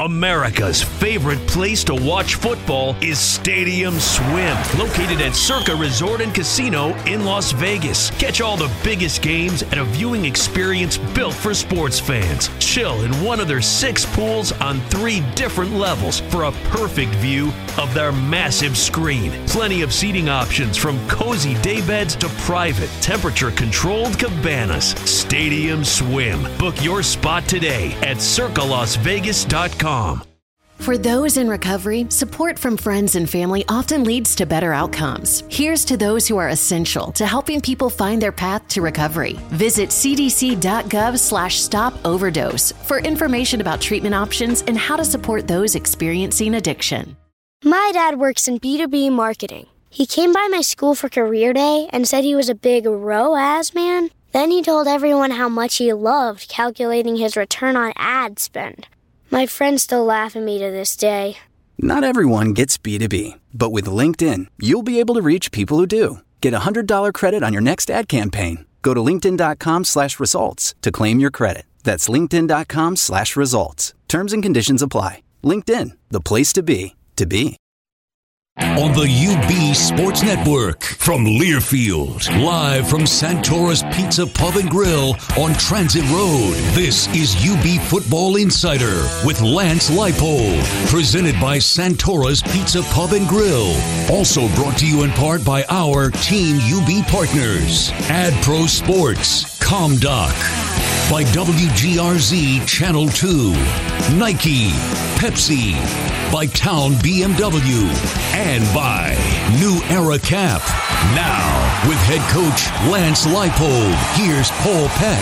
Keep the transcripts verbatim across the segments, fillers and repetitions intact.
America's favorite place to watch football is Stadium Swim, located at Circa Resort and Casino in Las Vegas. Catch all the biggest games at a viewing experience built for sports fans. Chill in one of their six pools on three different levels for a perfect view of their massive screen. Plenty of seating options from cozy daybeds to private, temperature-controlled cabanas. Stadium Swim. Book your spot today at circa las vegas dot com. For those in recovery, support from friends and family often leads to better outcomes. Here's to those who are essential to helping people find their path to recovery. Visit cdc.gov slash stop overdose for information about treatment options and how to support those experiencing addiction. My dad works in B two B marketing. He came by my school for career day and said he was a big R O A S man. Then he told everyone how much he loved calculating his return on ad spend. My friends still laugh at me to this day. Not everyone gets B two B, but with LinkedIn, you'll be able to reach people who do. Get a one hundred dollars credit on your next ad campaign. Go to linkedin.com slash results to claim your credit. That's linkedin.com slash results. Terms and conditions apply. LinkedIn, the place to be, to be. On the U B Sports Network from Learfield, live from Santora's Pizza Pub and Grill on Transit Road. This is U B Football Insider with Lance Leipold, presented by Santora's Pizza Pub and Grill. Also brought to you in part by our Team U B partners, AdPro Sports, ComDoc, by W G R Z Channel two, Nike, Pepsi, by Town B M W, and by New Era Cap. Now, with head coach Lance Leipold, here's Paul Peck.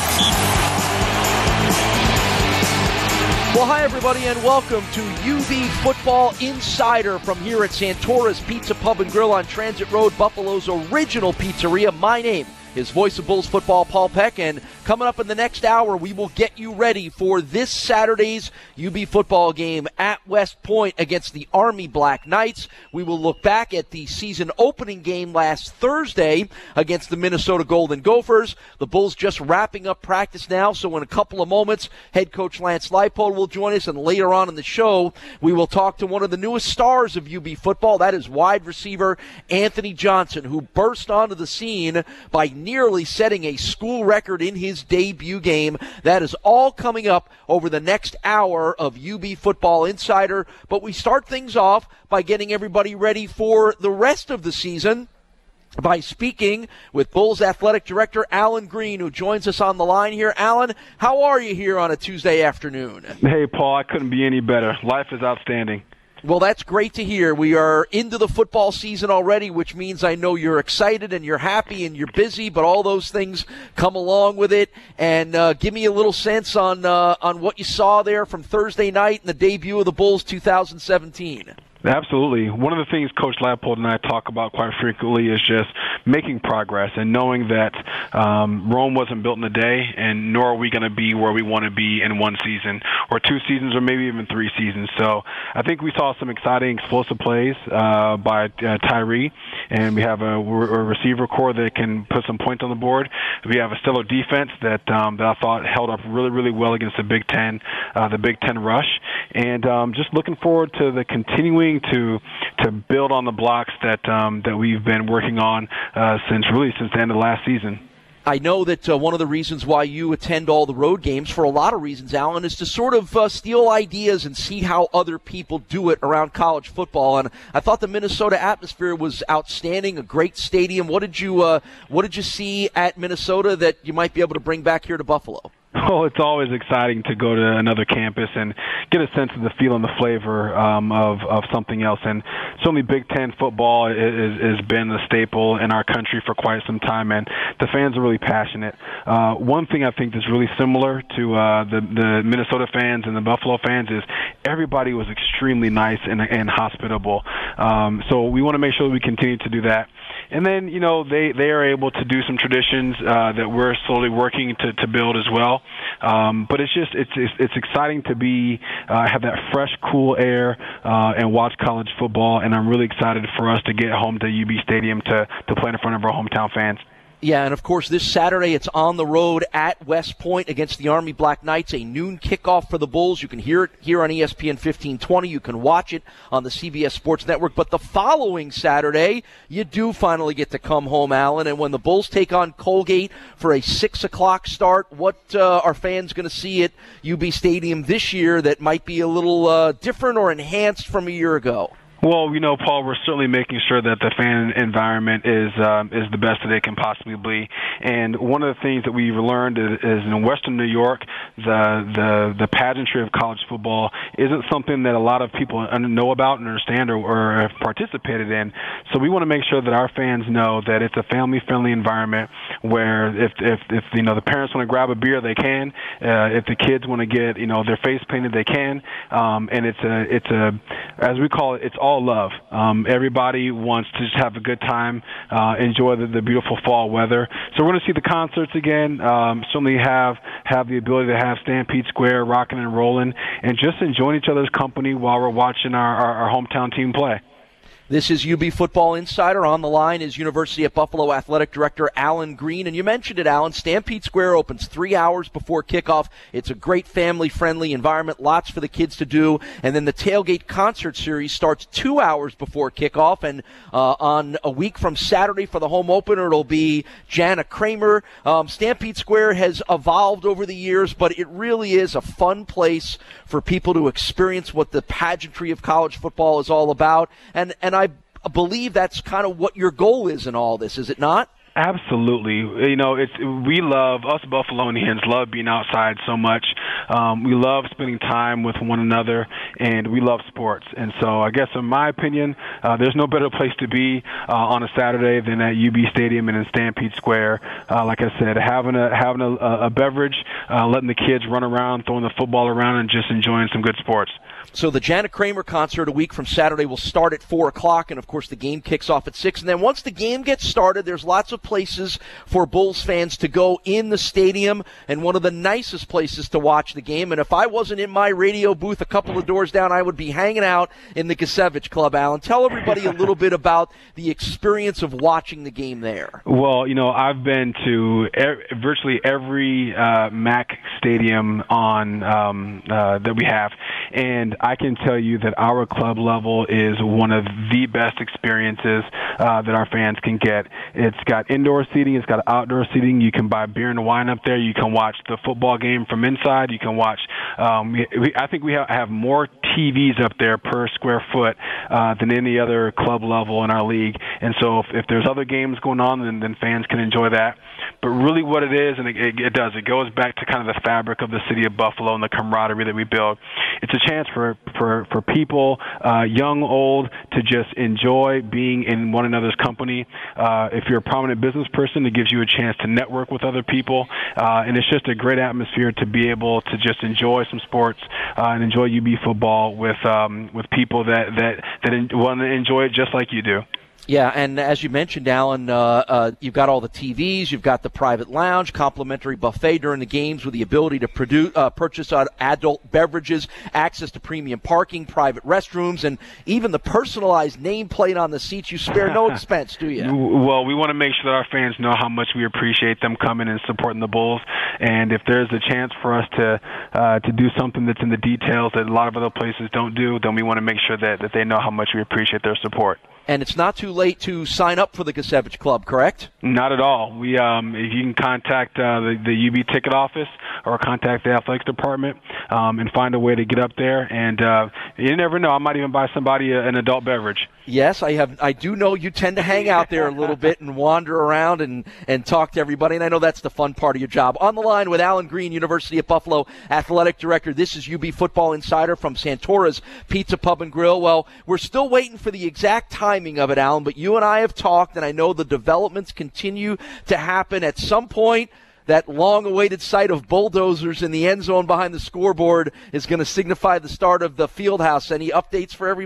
Well, hi, everybody, and welcome to U B Football Insider from here at Santora's Pizza Pub and Grill on Transit Road, Buffalo's original pizzeria. My name is Voice of Bulls football, Paul Peck, and coming up in the next hour, we will get you ready for this Saturday's U B football game at West Point against the Army Black Knights. We will look back at the season opening game last Thursday against the Minnesota Golden Gophers. The Bulls just wrapping up practice now, so in a couple of moments, head coach Lance Leipold will join us, and later on in the show, we will talk to one of the newest stars of U B football. That is wide receiver Anthony Johnson, who burst onto the scene by nearly setting a school record in his debut game. That is all coming up over the next hour of U B Football Insider. But we start things off by getting everybody ready for the rest of the season by speaking with Bulls Athletic Director Allen Greene, who joins us on the line here. Allen, how are you here on a Tuesday afternoon? Hey, Paul, I couldn't be any better. Life is outstanding. Well, that's great to hear. We are into the football season already, which means I know you're excited and you're happy and you're busy, but all those things come along with it. And uh, give me a little sense on uh, on what you saw there from Thursday night and the debut of the Bulls two thousand seventeen. Absolutely. One of the things Coach Leipold and I talk about quite frequently is just making progress and knowing that um, Rome wasn't built in a day, and nor are we going to be where we want to be in one season or two seasons or maybe even three seasons. So I think we saw some exciting explosive plays uh, by uh, Tyree, and we have a, a receiver core that can put some points on the board. We have a stellar defense that um, that I thought held up really, really well against the Big Ten, uh, the Big Ten rush, and um, just looking forward to the continuing to to build on the blocks that um, that we've been working on uh, since really since the end of last season. I know that uh, one of the reasons why you attend all the road games, for a lot of reasons, Allen, is to sort of uh, steal ideas and see how other people do it around college football. And I thought the Minnesota atmosphere was outstanding, a great stadium. What did you uh, what did you see at Minnesota that you might be able to bring back here to Buffalo? Oh, it's always exciting to go to another campus and get a sense of the feel and the flavor um, of, of something else. And certainly Big Ten football has been a staple in our country for quite some time, and the fans are really passionate. Uh, one thing I think that's really similar to uh, the, the Minnesota fans and the Buffalo fans is everybody was extremely nice and, and hospitable. Um, so we want to make sure that we continue to do that. And then, you know, they, they are able to do some traditions uh, that we're slowly working to, to build as well. Um, but it's just it's, it's it's exciting to be uh, have that fresh, cool air uh, and watch college football. And I'm really excited for us to get home to U B Stadium to, to play in front of our hometown fans. Yeah, and of course this Saturday it's on the road at West Point against the Army Black Knights, a noon kickoff for the Bulls. You can hear it here on E S P N fifteen twenty. You can watch it on the C B S Sports Network. But the following Saturday, you do finally get to come home, Alan. And when the Bulls take on Colgate for a six o'clock start, what uh, are fans going to see at U B Stadium this year that might be a little uh, different or enhanced from a year ago? Well, you know, Paul, we're certainly making sure that the fan environment is um, is the best that it can possibly be. And one of the things that we've learned is, is in Western New York, the the the pageantry of college football isn't something that a lot of people know about and understand or, or have participated in. So we want to make sure that our fans know that it's a family-friendly environment where if if, if you know the parents want to grab a beer, they can. Uh, if the kids want to get you know their face painted, they can. Um, and it's a it's a as we call it, it's all love. Um, everybody wants to just have a good time, uh, enjoy the, the beautiful fall weather. So we're going to see the concerts again. Um, certainly have have the ability to have Stampede Square rocking and rolling, and just enjoying each other's company while we're watching our, our, our hometown team play. This is U B Football Insider. On the line is University of Buffalo Athletic Director Alan Green. And you mentioned it, Alan. Stampede Square opens three hours before kickoff. It's a great family-friendly environment, lots for the kids to do. And then the Tailgate Concert Series starts two hours before kickoff. And uh, on a week from Saturday for the home opener, it'll be Jana Kramer. Um, Stampede Square has evolved over the years, but it really is a fun place for people to experience what the pageantry of college football is all about. And, and I I believe that's kind of what your goal is in all this, is it not? Absolutely. You know, it's we love, us Buffalonians love being outside so much. Um, we love spending time with one another, and we love sports. And so I guess in my opinion, uh, there's no better place to be uh, on a Saturday than at U B Stadium and in Stampede Square. Uh, like I said, having a having a, a beverage, uh, letting the kids run around, throwing the football around, and just enjoying some good sports. So the Jana Kramer concert a week from Saturday will start at four o'clock, and, of course, the game kicks off at six. And then once the game gets started, there's lots of places for Bulls fans to go in the stadium, and one of the nicest places to watch the game. And if I wasn't in my radio booth a couple of doors down, I would be hanging out in the Gisevich Club, Alan. Tell everybody a little bit about the experience of watching the game there. Well, you know, I've been to er- virtually every uh, M A C stadium on um, uh, that we have, and I can tell you that our club level is one of the best experiences uh, that our fans can get. It's got indoor seating. It's got outdoor seating. You can buy beer and wine up there. You can watch the football game from inside. You can watch um, we, we, I think we have, have more T Vs up there per square foot uh, than any other club level in our league. And so if, if there's other games going on, then, then fans can enjoy that. But really what it is, and it, it, it does, it goes back to kind of the fabric of the city of Buffalo and the camaraderie that we build. It's a chance for for, for people, uh, young, old, to just enjoy being in one another's company. Uh, if you're a prominent business person, it gives you a chance to network with other people. Uh, and it's just a great atmosphere to be able to just enjoy some sports uh, and enjoy U B football with um, with people that, that, that want to enjoy it just like you do. Yeah, and as you mentioned, Alan, uh, uh, you've got all the T Vs, you've got the private lounge, complimentary buffet during the games with the ability to produce, uh, purchase adult beverages, access to premium parking, private restrooms, and even the personalized nameplate on the seats. You spare no expense, do you? Well, we want to make sure that our fans know how much we appreciate them coming and supporting the Bulls. And if there's a chance for us to uh, to do something that's in the details that a lot of other places don't do, then we want to make sure that, that they know how much we appreciate their support. And it's not too late to sign up for the Gisevich Club, correct? Not at all. We, um, if you can contact uh, the, the U B ticket office or contact the athletics department um, and find a way to get up there. And uh, you never know, I might even buy somebody a, an adult beverage. Yes, I have. I do know you tend to hang out there a little bit and wander around and, and talk to everybody, and I know that's the fun part of your job. On the line with Alan Green, University of Buffalo Athletic Director. This is U B Football Insider from Santora's Pizza Pub and Grill. Well, we're still waiting for the exact timing of it, Alan, but you and I have talked, and I know the developments continue to happen. At some point, that long-awaited sight of bulldozers in the end zone behind the scoreboard is going to signify the start of the field house. Any updates for everybody?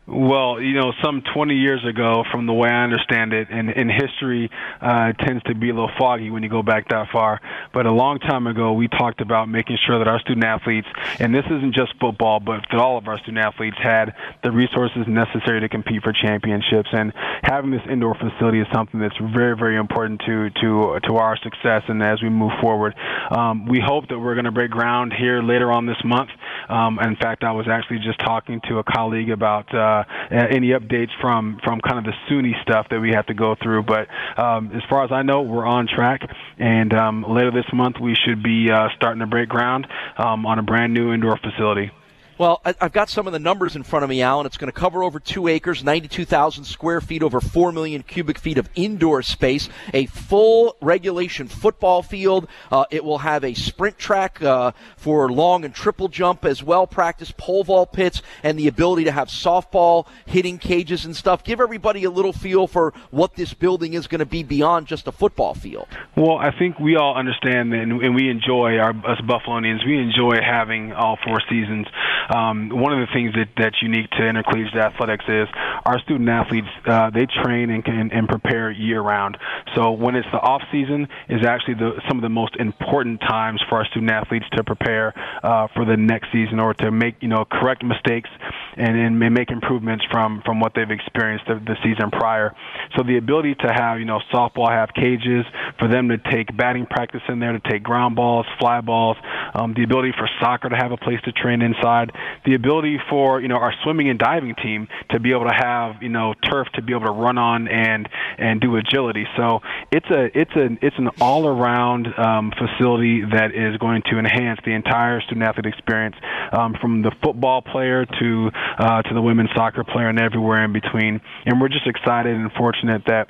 Well, you know, some twenty years ago, from the way I understand it, and, and history uh, tends to be a little foggy when you go back that far, but a long time ago, we talked about making sure that our student-athletes, and this isn't just football, but that all of our student-athletes had the resources necessary to compete for championships, and having this indoor facility is something that's very, very important to to to our success and as we move forward. Um, we hope that we're going to break ground here later on this month. Um, in fact, I was actually just talking to a colleague about uh, Uh, any updates from, from kind of the SUNY stuff that we have to go through. But um, as far as I know, we're on track. And um, later this month, we should be uh, starting to break ground um, on a brand new indoor facility. Well, I've got some of the numbers in front of me, Alan. It's going to cover over two acres, ninety-two thousand square feet, over four million cubic feet of indoor space, a full regulation football field. Uh, it will have a sprint track uh, for long and triple jump as well, practice pole vault pits, and the ability to have softball hitting cages and stuff. Give everybody a little feel for what this building is going to be beyond just a football field. Well, I think we all understand and, and we enjoy, our, us Buffalonians, we enjoy having all four seasons. Um, one of the things that, that's unique to intercollegiate athletics is our student athletes, uh, they train and, can, and prepare year-round. So when it's the off-season is actually the, some of the most important times for our student athletes to prepare uh, for the next season, or to make, you know, correct mistakes and, and make improvements from, from what they've experienced the, the season prior. So the ability to have, you know, softball have cages, for them to take batting practice in there, to take ground balls, fly balls, um, the ability for soccer to have a place to train inside, the ability for, you know, our swimming and diving team to be able to have, you know, turf to be able to run on and and do agility. So it's a it's a it's an all around um, facility that is going to enhance the entire student athlete experience, um, from the football player to uh, to the women's soccer player and everywhere in between. And we're just excited and fortunate that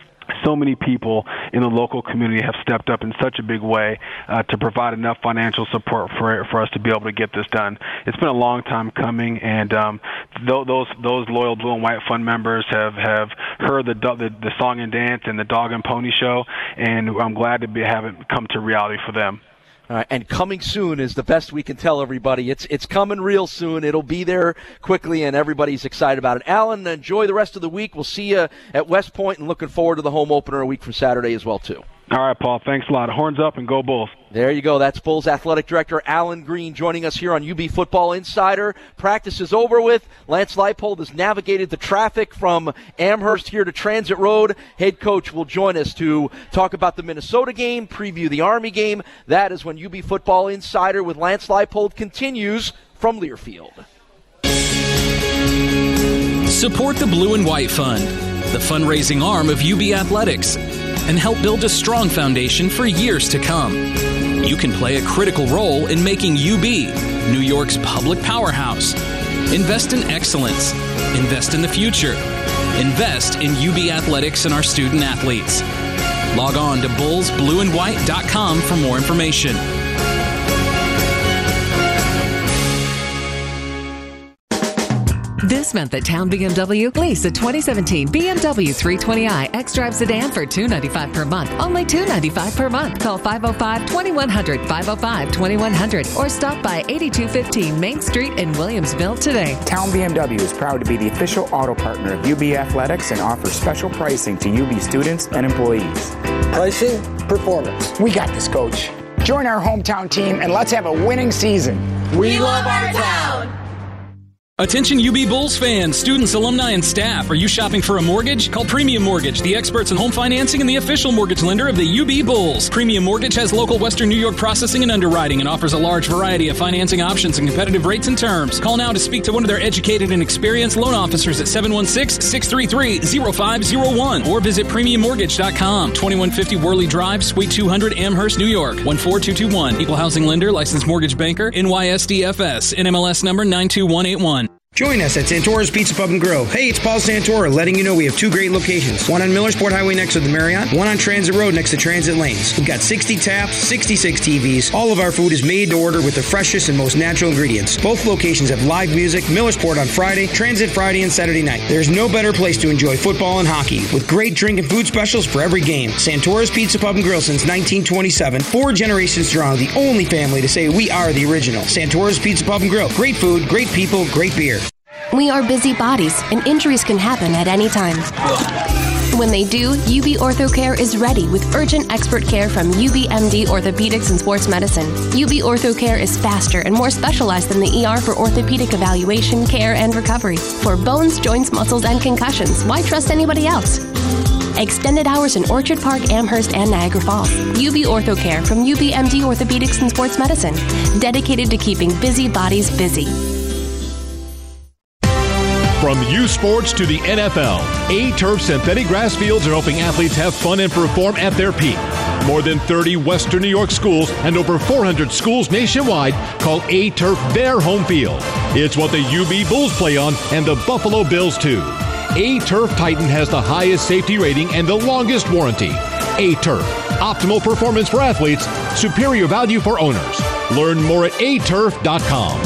so many people in the local community have stepped up in such a big way uh, to provide enough financial support for for us to be able to get this done. It's been a long time coming, and um, th- those those loyal Blue and White Fund members have, have heard the, the the song and dance and the dog and pony show, and I'm glad to be have it come to reality for them. All right, and coming soon is the best we can tell everybody. It's it's coming real soon. It'll be there quickly, and everybody's excited about it. Alan, enjoy the rest of the week. We'll see you at West Point, and looking forward to the home opener a week from Saturday as well, too. All right, Paul. Thanks a lot. Horns up and go Bulls. There you go. That's Bulls Athletic Director Alan Green joining us here on U B Football Insider. Practice is over with. Lance Leipold has navigated the traffic from Amherst here to Transit Road. Head coach will join us to talk about the Minnesota game, preview the Army game. That is when U B Football Insider with Lance Leipold continues from Learfield. Support the Blue and White Fund, the fundraising arm of U B Athletics, and help build a strong foundation for years to come. You can play a critical role in making U B New York's public powerhouse. Invest in excellence. Invest in the future. Invest in U B Athletics and our student athletes. Log on to bulls blue and white dot com for more information. This month at Town B M W, lease a twenty seventeen B M W three twenty i X-Drive sedan for two hundred ninety-five dollars per month. Only two hundred ninety-five dollars per month. Call five oh five, two one hundred, five oh five, two one hundred, or stop by eighty-two fifteen Main Street in Williamsville today. Town B M W is proud to be the official auto partner of U B Athletics and offers special pricing to U B students and employees. Pricing, performance. We got this, Coach. Join our hometown team and let's have a winning season. We love our town. Attention U B Bulls fans, students, alumni, and staff. Are you shopping for a mortgage? Call Premium Mortgage, the experts in home financing and the official mortgage lender of the U B Bulls. Premium Mortgage has local Western New York processing and underwriting and offers a large variety of financing options and competitive rates and terms. Call now to speak to one of their educated and experienced loan officers at seven one six, six three three, zero five zero one or visit premium mortgage dot com. twenty-one fifty Worley Drive, Suite two hundred, Amherst, New York. one four two two one. Equal housing lender, licensed mortgage banker, N Y S D F S, N M L S number nine two one eight one. Join us at Santora's Pizza Pub and Grill. Hey, it's Paul Santora letting you know we have two great locations. One on Millersport Highway next to the Marriott, one on Transit Road next to Transit Lanes. We've got sixty taps, sixty-six T Vs. All of our food is made to order with the freshest and most natural ingredients. Both locations have live music, Millersport on Friday, Transit Friday and Saturday night. There's no better place to enjoy football and hockey with great drink and food specials for every game. Santora's Pizza Pub and Grill since nineteen twenty-seven. Four generations strong, the only family to say we are the original. Santora's Pizza Pub and Grill. Great food, great people, great beer. We are busy bodies, and injuries can happen at any time. When they do, U B OrthoCare is ready with urgent expert care from U B M D Orthopedics and Sports Medicine. U B OrthoCare is faster and more specialized than the E R for orthopedic evaluation, care, and recovery. For bones, joints, muscles, and concussions, why trust anybody else? Extended hours in Orchard Park, Amherst, and Niagara Falls. U B OrthoCare from U B M D Orthopedics and Sports Medicine. Dedicated to keeping busy bodies busy. From U Sports to the N F L, A-Turf synthetic grass fields are helping athletes have fun and perform at their peak. More than thirty Western New York schools and over four hundred schools nationwide call A-Turf their home field. It's what the U B Bulls play on and the Buffalo Bills too. A-Turf Titan has the highest safety rating and the longest warranty. A-Turf, optimal performance for athletes, superior value for owners. Learn more at a turf dot com.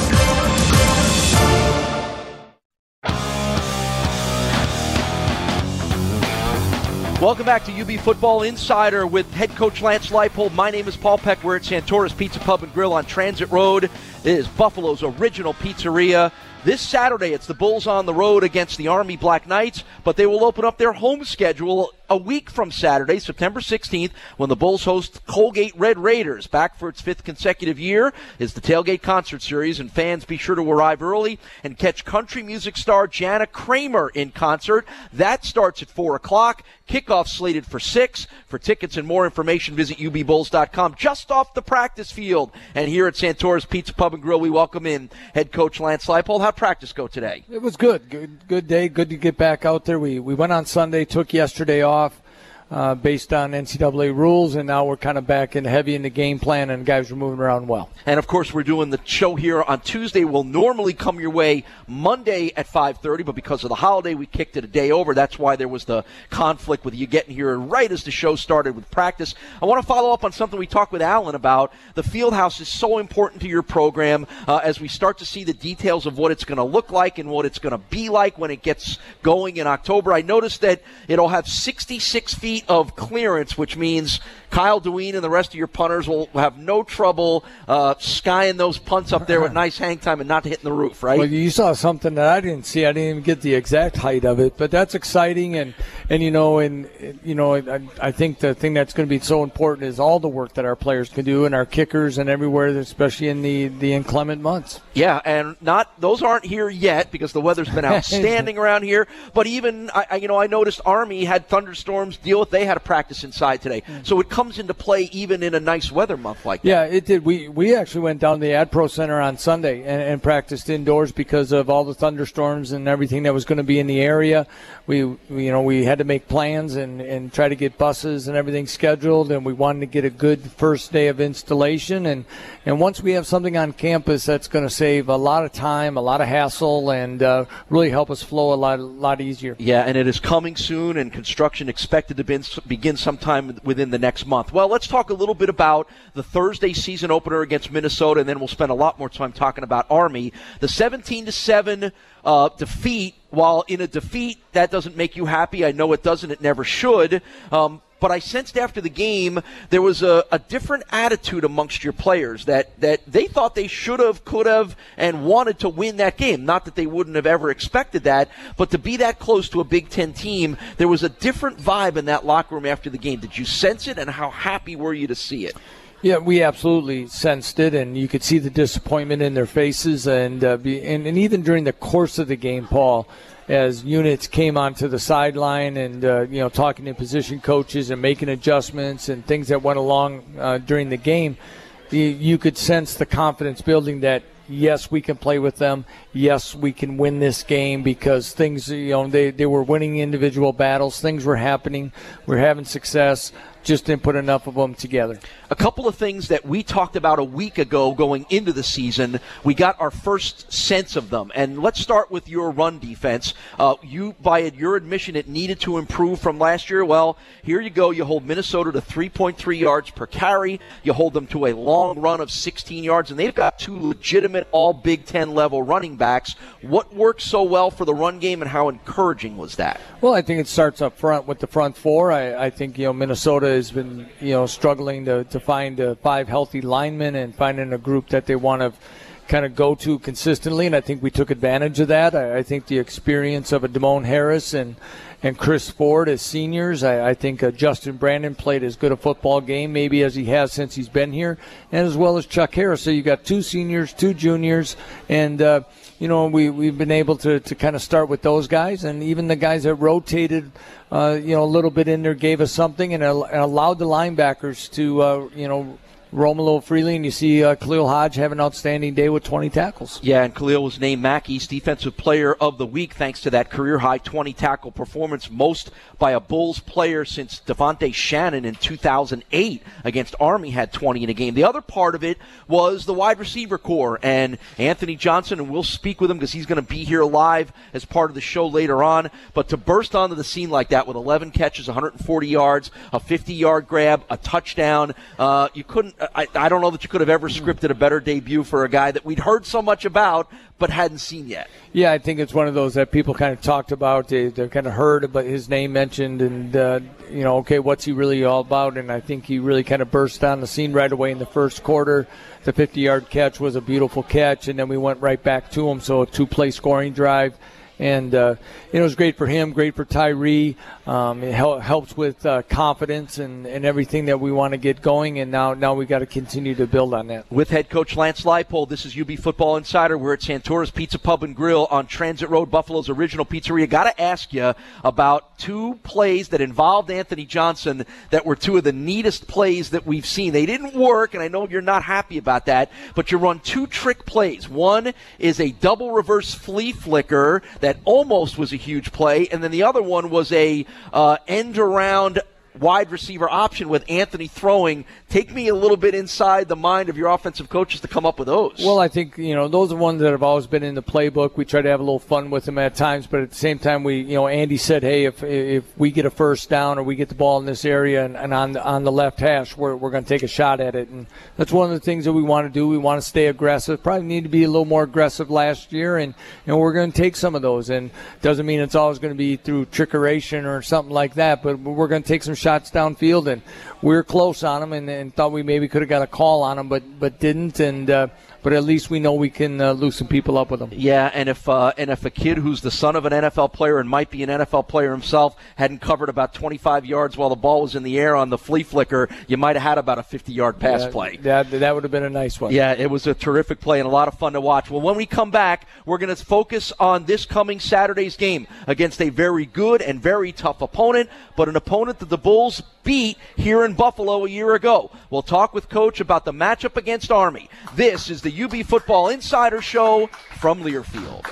Welcome back to U B Football Insider with head coach Lance Leipold. My name is Paul Peck. We're at Santora's Pizza Pub and Grill on Transit Road. It is Buffalo's original pizzeria. This Saturday, it's the Bulls on the road against the Army Black Knights, but they will open up their home schedule a week from Saturday, September sixteenth, when the Bulls host Colgate Red Raiders. Back for its fifth consecutive year is the Tailgate Concert Series, and fans be sure to arrive early and catch country music star Jana Kramer in concert. That starts at four o'clock. Kickoff slated for six. For tickets and more information, visit U B Bulls dot com. Just off the practice field. And here at Santora's Pizza Pub and Grill, we welcome in head coach Lance Leipold. How'd practice go today? It was good. Good good day. Good to get back out there. We we went on Sunday, took yesterday off. Uh, based on N C double A rules, and now we're kind of back in heavy in the game plan, and guys are moving around well. And, of course, we're doing the show here on Tuesday. We'll normally come your way Monday at five thirty, but because of the holiday, we kicked it a day over. That's why there was the conflict with you getting here right as the show started with practice. I want to follow up on something we talked with Alan about. The field house is so important to your program uh, as we start to see the details of what it's going to look like and what it's going to be like when it gets going in October. I noticed that it'll have sixty-six feet of clearance, which means Kyle Deween and the rest of your punters will have no trouble uh, skying those punts up there with nice hang time and not hitting the roof, right? Well, you saw something that I didn't see. I didn't even get the exact height of it, but that's exciting. And, and you know, and you know, I, I think the thing that's going to be so important is all the work that our players can do and our kickers and everywhere, especially in the, the inclement months. Yeah, and not those aren't here yet because the weather's been outstanding around here. But even, I, you know, I noticed Army had thunderstorms deal with. They had a practice inside today, mm. so it comes into play even in a nice weather month like that. Yeah, it did. We we actually went down to the Ad Pro Center on Sunday and, and practiced indoors because of all the thunderstorms and everything that was going to be in the area. We, we you know we had to make plans and, and try to get buses and everything scheduled, and we wanted to get a good first day of installation. And, and once we have something on campus, that's going to save a lot of time, a lot of hassle, and uh, really help us flow a lot a lot easier. Yeah, and it is coming soon, and construction expected to be, begin sometime within the next month. Well, let's talk a little bit about the Thursday season opener against Minnesota, and then we'll spend a lot more time talking about Army. The seventeen to seven uh, defeat, while in a defeat, that doesn't make you happy. I know it doesn't. It never should. Um, but I sensed after the game there was a, a different attitude amongst your players that, that they thought they should have, could have, and wanted to win that game. Not that they wouldn't have ever expected that, but to be that close to a Big Ten team, there was a different vibe in that locker room after the game. Did you sense it, and how happy were you to see it? Yeah, we absolutely sensed it, and you could see the disappointment in their faces, and uh, be, and, and even during the course of the game, Paul, as units came onto the sideline and uh, you know talking to position coaches and making adjustments and things that went along uh, during the game, you, you could sense the confidence building that yes, we can play with them. Yes, we can win this game because things, you know, they, they were winning individual battles. Things were happening. We're having success. Just didn't put enough of them together. A couple of things that we talked about a week ago going into the season, we got our first sense of them. And let's start with your run defense. Uh, you, by your admission, it needed to improve from last year. Well, here you go. You hold Minnesota to three point three yards per carry. You hold them to a long run of sixteen yards, and they've got two legitimate all Big Ten level running backs. What worked so well for the run game, and how encouraging was that? Well, I think it starts up front with the front four. I, I think, you know, Minnesota has been, you know, struggling to, to find uh, five healthy linemen and finding a group that they want to kind of go to consistently, and I think we took advantage of that. I, I think the experience of a Damone Harris and and Chris Ford as seniors. I, I think uh, Justin Brandon played as good a football game maybe as he has since he's been here, and as well as Chuck Harris. So you got two seniors, two juniors, and uh, you know we we've been able to to kind of start with those guys, and even the guys that rotated, uh, you know, a little bit in there gave us something, and, uh, and allowed the linebackers to uh, you know. roam a little freely, and you see uh, Khalil Hodge have an outstanding day with twenty tackles. Yeah, and Khalil was named M A C East Defensive Player of the Week thanks to that career-high twenty-tackle performance, most by a Bulls player since Devontae Shannon in two thousand eight against Army had twenty in a game. The other part of it was the wide receiver core, and Anthony Johnson, and we'll speak with him because he's going to be here live as part of the show later on, but to burst onto the scene like that with eleven catches, one hundred forty yards, a fifty-yard grab, a touchdown, uh, you couldn't I, I don't know that you could have ever scripted a better debut for a guy that we'd heard so much about but hadn't seen yet. Yeah, I think it's one of those that people kind of talked about. They, they kind of heard about his name mentioned and, uh, you know, okay, what's he really all about? And I think he really kind of burst on the scene right away in the first quarter. The fifty-yard catch was a beautiful catch, and then we went right back to him, so a two-play scoring drive. And, uh, you know, it was great for him, great for Tyree. Um, it hel- helps with uh, confidence and, and everything that we want to get going. And now now we got to continue to build on that. With head coach Lance Leipold, this is U B Football Insider. We're at Santora's Pizza Pub and Grill on Transit Road, Buffalo's original pizzeria. Got to ask you about two plays that involved Anthony Johnson that were two of the neatest plays that we've seen. They didn't work, and I know you're not happy about that, but you run two trick plays. One is a double reverse flea flicker that almost was a huge play, and then the other one was a uh, end around wide receiver option with Anthony throwing. Take me a little bit inside the mind of your offensive coaches to come up with those. Well, I think, you know, those are ones that have always been in the playbook. We try to have a little fun with them at times, but at the same time, we, you know, Andy said, hey, if if we get a first down or we get the ball in this area and, and on the, on the left hash, we're we're going to take a shot at it. And that's one of the things that we want to do. We want to stay aggressive. Probably need to be a little more aggressive last year, and, and we're going to take some of those. And doesn't mean it's always going to be through trickeration or something like that, but we're going to take some shots downfield, and we were close on them and, and thought we maybe could have got a call on them, but but didn't. And uh, but at least we know we can uh, loosen people up with them. Yeah, and if uh, and if a kid who's the son of an N F L player and might be an N F L player himself hadn't covered about twenty-five yards while the ball was in the air on the flea flicker, you might have had about a fifty-yard pass yeah, play. That that would have been a nice one. Yeah, it was a terrific play and a lot of fun to watch. Well, when we come back, we're going to focus on this coming Saturday's game against a very good and very tough opponent, but an opponent that the Bulls beat here in Buffalo a year ago. We'll talk with Coach about the matchup against Army. This is the U B Football Insider Show from Learfield.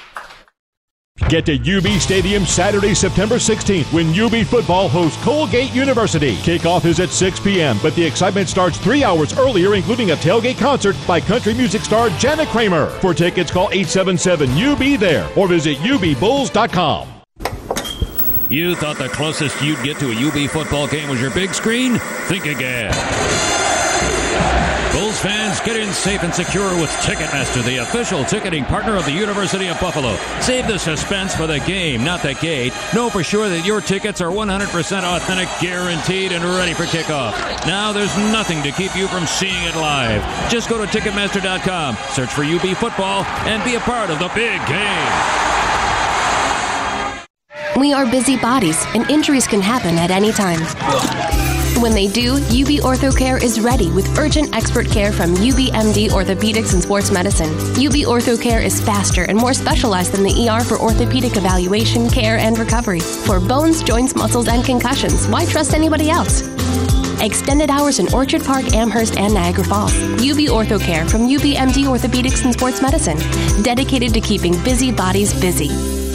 Get to U B Stadium Saturday, September sixteenth when U B football hosts Colgate University. Kickoff is at six p.m., but the excitement starts three hours earlier, including a tailgate concert by country music star Janet Kramer. For tickets, call eight seven seven U B there or visit U B bulls dot com. You thought the closest you'd get to a U B football game was your big screen? Think again. Bulls fans, get in safe and secure with Ticketmaster, the official ticketing partner of the University of Buffalo. Save the suspense for the game, not the gate. Know for sure that your tickets are one hundred percent authentic, guaranteed, and ready for kickoff. Now there's nothing to keep you from seeing it live. Just go to Ticketmaster dot com, search for U B football, and be a part of the big game. We are busy bodies, and injuries can happen at any time. When they do, U B OrthoCare is ready with urgent expert care from U B M D Orthopedics and Sports Medicine. U B OrthoCare is faster and more specialized than the E R for orthopedic evaluation, care, and recovery. For bones, joints, muscles, and concussions, why trust anybody else? Extended hours in Orchard Park, Amherst, and Niagara Falls. U B OrthoCare from U B M D Orthopedics and Sports Medicine. Dedicated to keeping busy bodies busy.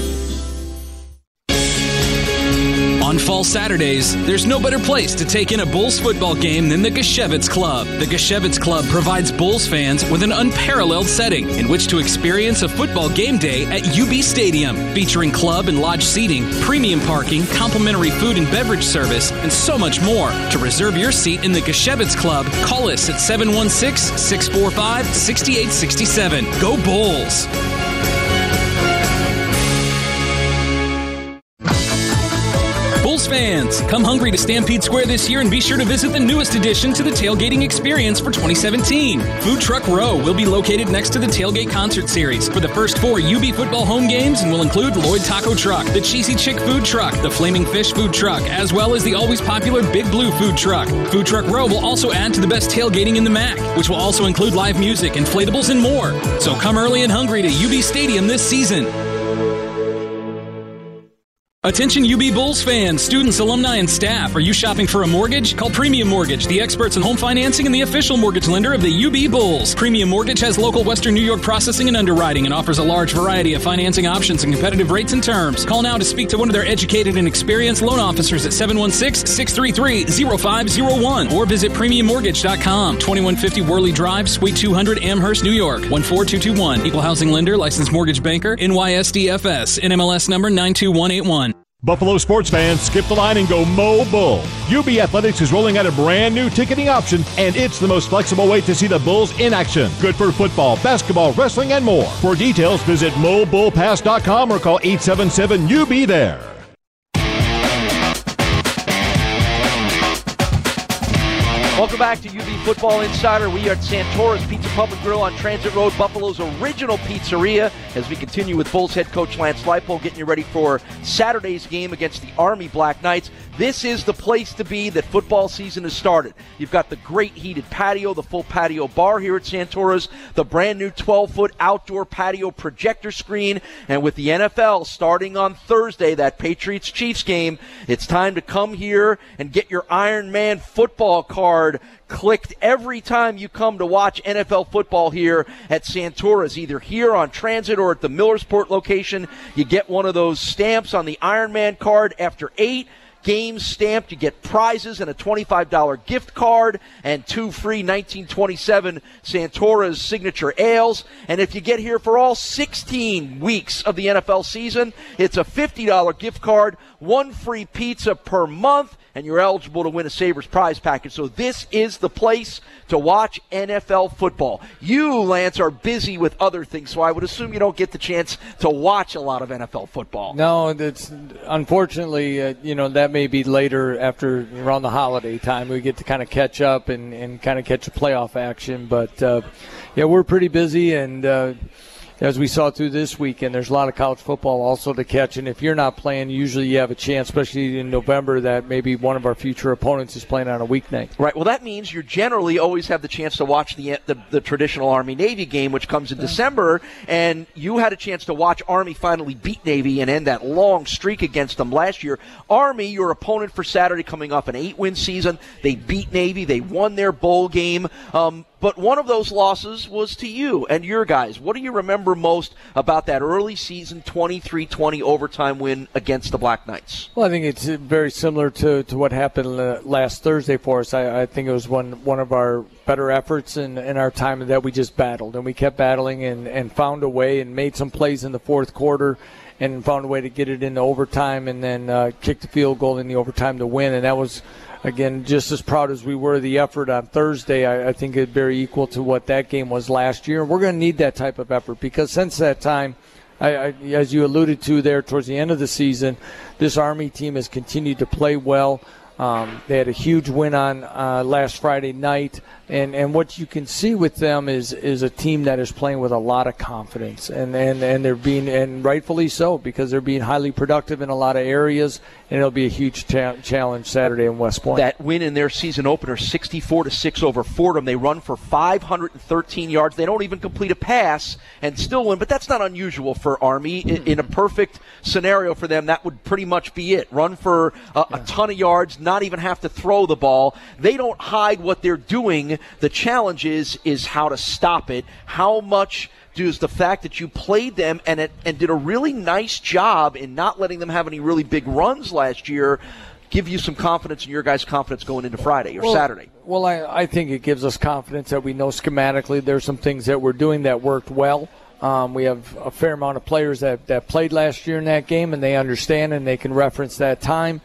On fall Saturdays, there's no better place to take in a Bulls football game than the Geshevitz Club. The Geshevitz Club provides Bulls fans with an unparalleled setting in which to experience a football game day at U B Stadium, featuring club and lodge seating, premium parking, complimentary food and beverage service, and so much more. To reserve your seat in the Geshevitz Club, call us at seven one six, six four five, six eight six seven. Go Bulls! Bulls fans. Come hungry to Stampede Square this year and be sure to visit the newest addition to the tailgating experience for twenty seventeen. Food Truck Row will be located next to the Tailgate Concert Series for the first four U B football home games and will include Lloyd Taco Truck, the Cheesy Chick Food Truck, the Flaming Fish Food Truck, as well as the always popular Big Blue Food Truck. Food Truck Row will also add to the best tailgating in the M A C, which will also include live music, inflatables, and more. So come early and hungry to U B Stadium this season. Attention U B Bulls fans, students, alumni, and staff. Are you shopping for a mortgage? Call Premium Mortgage, the experts in home financing and the official mortgage lender of the U B Bulls. Premium Mortgage has local Western New York processing and underwriting and offers a large variety of financing options and competitive rates and terms. Call now to speak to one of their educated and experienced loan officers at seven one six, six three three, zero five zero one or visit premium mortgage dot com. twenty-one fifty Worley Drive, Suite two hundred, Amherst, New York. one four two two one. Equal housing lender, licensed mortgage banker, N Y S D F S, N M L S number nine two one eight one. Buffalo sports fans, skip the line and go Mo Bull. U B Athletics is rolling out a brand new ticketing option, and it's the most flexible way to see the Bulls in action. Good for football, basketball, wrestling, and more. For details, visit mo bull pass dot com or call eight seven seven U B there. Welcome back to U B Football Insider. We are at Santora's Pizza Pub and Grill on Transit Road, Buffalo's original pizzeria, as we continue with Bulls head coach Lance Leipold getting you ready for Saturday's game against the Army Black Knights. This is the place to be that football season has started. You've got the great heated patio, the full patio bar here at Santora's, the brand new twelve-foot outdoor patio projector screen, and with the N F L starting on Thursday, that Patriots-Chiefs game, it's time to come here and get your Iron Man football card clicked every time you come to watch N F L football here at Santora's, either here on Transit or at the Millersport location. You get one of those stamps on the Iron Man card after eight games stamped. You get prizes and a twenty-five dollars gift card and two free nineteen twenty-seven Santora's signature ales. And if you get here for all sixteen weeks of the N F L season, it's a fifty dollars gift card, one free pizza per month, and you're eligible to win a Sabres prize package. So this is the place to watch N F L football. You, Lance, are busy with other things, so I would assume you don't get the chance to watch a lot of N F L football. No, it's unfortunately, uh, you know, that may be later after around the holiday time. We get to kind of catch up and, and kind of catch a playoff action. But, uh, yeah, we're pretty busy, and uh, as we saw through this weekend, there's a lot of college football also to catch. And if you're not playing, usually you have a chance, especially in November, that maybe one of our future opponents is playing on a weeknight. Right. Well, that means you generally always have the chance to watch the the, the traditional Army-Navy game, which comes in yeah. December. And you had a chance to watch Army finally beat Navy and end that long streak against them last year. Army, your opponent for Saturday, coming off an eight-win season. They beat Navy. They won their bowl game. Um, But one of those losses was to you and your guys. What do you remember most about that early season twenty-three twenty overtime win against the Black Knights? Well, I think it's very similar to, to what happened last Thursday for us. I, I think it was one one of our better efforts in, in our time that we just battled. And we kept battling and, and found a way and made some plays in the fourth quarter and found a way to get it into overtime and then uh, kick the field goal in the overtime to win. And that was, again, just as proud as we were of the effort on Thursday. I, I think it's very equal to what that game was last year. We're going to need that type of effort because since that time, I, I, as you alluded to there towards the end of the season, this Army team has continued to play well. Um, they had a huge win on uh, last Friday night, and, and what you can see with them is is a team that is playing with a lot of confidence, and, and, and they're being, and rightfully so, because they're being highly productive in a lot of areas, and it'll be a huge cha- challenge Saturday in West Point. That win in their season opener, sixty-four to six over Fordham. They run for five hundred thirteen yards. They don't even complete a pass and still win, but that's not unusual for Army. In, in a perfect scenario for them, that would pretty much be it. Run for a, a ton of yards, not even have to throw the ball. They don't hide what they're doing. The challenge is, is how to stop it. How much does the fact that you played them and it, and did a really nice job in not letting them have any really big runs last year give you some confidence in your guys' confidence going into Friday or well, Saturday? Well, I, I think it gives us confidence that we know schematically there's some things that we're doing that worked well. Um, we have a fair amount of players that, that played last year in that game, and they understand and they can reference that time.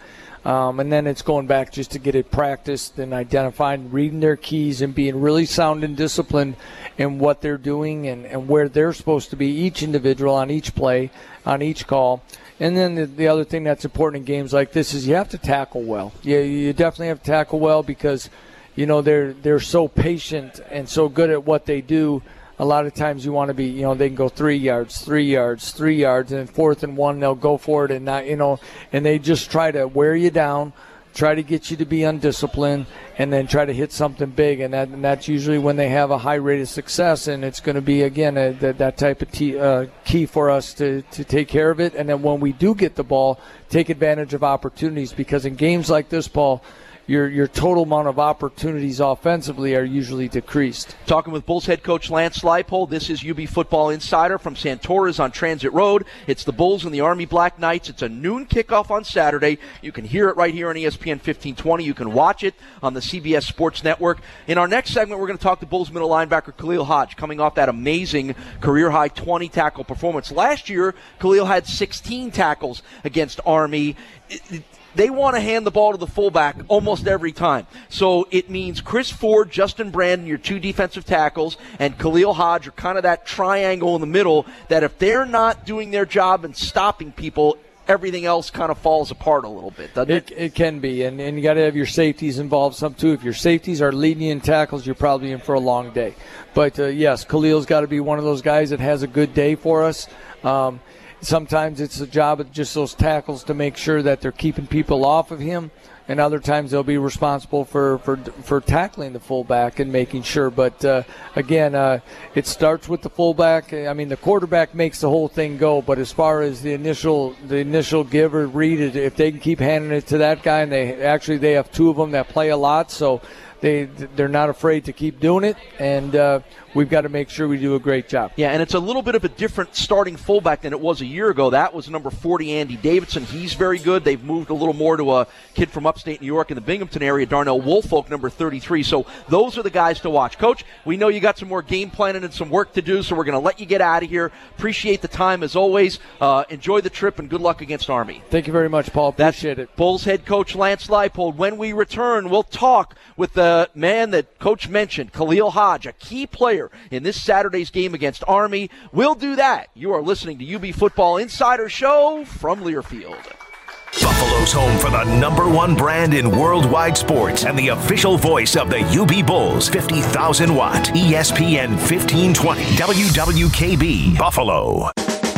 Um, and then it's going back just to get it practiced and identified, reading their keys and being really sound and disciplined in what they're doing and, and where they're supposed to be, each individual on each play, on each call. And then the, the other thing that's important in games like this is you have to tackle well. Yeah, you definitely have to tackle well because, you know, they're they're so patient and so good at what they do. A lot of times you want to be, you know, they can go three yards, three yards, three yards, and fourth and one, they'll go for it and not, you know, and they just try to wear you down, try to get you to be undisciplined, and then try to hit something big. And, that, and that's usually when they have a high rate of success, and it's going to be, again, a, that, that type of t- uh, key for us to, to take care of it. And then when we do get the ball, take advantage of opportunities, because in games like this, Paul, Your your total amount of opportunities offensively are usually decreased. Talking with Bulls head coach Lance Leipold. This is U B Football Insider from Santora's on Transit Road. It's the Bulls and the Army Black Knights. It's a noon kickoff on Saturday. You can hear it right here on E S P N fifteen twenty. You can watch it on the C B S Sports Network. In our next segment, we're going to talk to Bulls middle linebacker Khalil Hodge, coming off that amazing career-high twenty tackle performance. Last year, Khalil had sixteen tackles against Army. It, it, They want to hand the ball to the fullback almost every time. So it means Chris Ford, Justin Brandon, your two defensive tackles, and Khalil Hodge are kind of that triangle in the middle that if they're not doing their job and stopping people, everything else kind of falls apart a little bit, doesn't it? It, it can be, and, and you got to have your safeties involved some too. If your safeties are leading you in tackles, you're probably in for a long day. But, uh, yes, Khalil's got to be one of those guys that has a good day for us. Um Sometimes it's the job of just those tackles to make sure that they're keeping people off of him, and other times they'll be responsible for, for, for tackling the fullback and making sure. But, uh, again, uh, it starts with the fullback. I mean, the quarterback makes the whole thing go, but as far as the initial the initial give or read, if they can keep handing it to that guy, and they actually they have two of them that play a lot, so they, they're not afraid to keep doing it, and uh, we've got to make sure we do a great job. Yeah, and it's a little bit of a different starting fullback than it was a year ago. That was number forty, Andy Davidson. He's very good. They've moved a little more to a kid from upstate New York in the Binghamton area, Darnell Woolfolk, number thirty-three. So those are the guys to watch. Coach, we know you got some more game planning and some work to do, so we're going to let you get out of here. Appreciate the time as always. Uh, enjoy the trip, and good luck against Army. Thank you very much, Paul. Appreciate That's it. Bulls head coach Lance Leipold. When we return, we'll talk with the man that Coach mentioned, Khalil Hodge, a key player in this Saturday's game against Army. We'll do that. You are listening to U B Football Insider Show from Learfield. Buffalo's home for the number one brand in worldwide sports and the official voice of the U B Bulls. fifty thousand watt E S P N fifteen twenty W W K B Buffalo.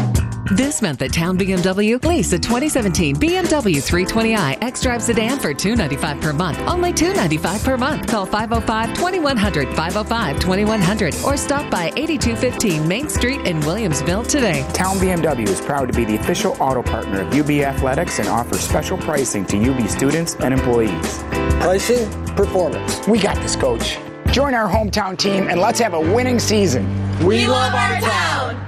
This month at Town B M W, lease a twenty seventeen B M W three twenty i X-Drive sedan for two hundred ninety-five dollars per month. Only two hundred ninety-five dollars per month. Call five oh five, twenty-one hundred, five oh five, twenty-one hundred, or stop by eighty-two fifteen Main Street in Williamsville today. Town B M W is proud to be the official auto partner of U B Athletics and offers special pricing to U B students and employees. Pricing, performance. We got this, Coach. Join our hometown team and let's have a winning season. We love our town.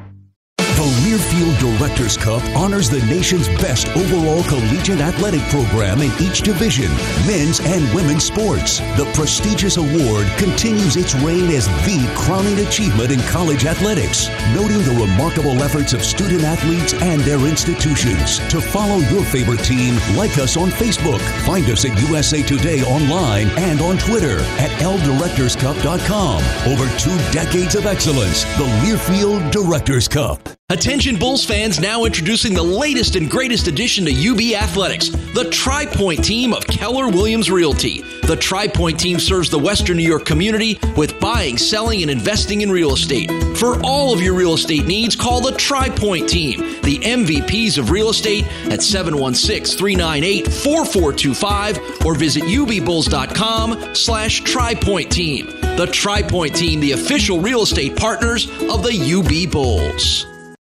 The Learfield Directors Cup honors the nation's best overall collegiate athletic program in each division, men's and women's sports. The prestigious award continues its reign as the crowning achievement in college athletics, noting the remarkable efforts of student athletes and their institutions. To follow your favorite team, like us on Facebook. Find us at U S A Today online and on Twitter at L Directors Cup dot com. Over two decades of excellence, the Learfield Directors Cup. Attention Bulls fans, now introducing the latest and greatest addition to U B Athletics, the Tri-Point team of Keller Williams Realty. The Tri-Point team serves the Western New York community with buying, selling, and investing in real estate. For all of your real estate needs, call the Tri-Point team, the M V Ps of real estate, at seven one six, three nine eight, four four two five or visit U B Bulls dot com slash Tri-Point team. The Tri-Point team, the official real estate partners of the U B Bulls.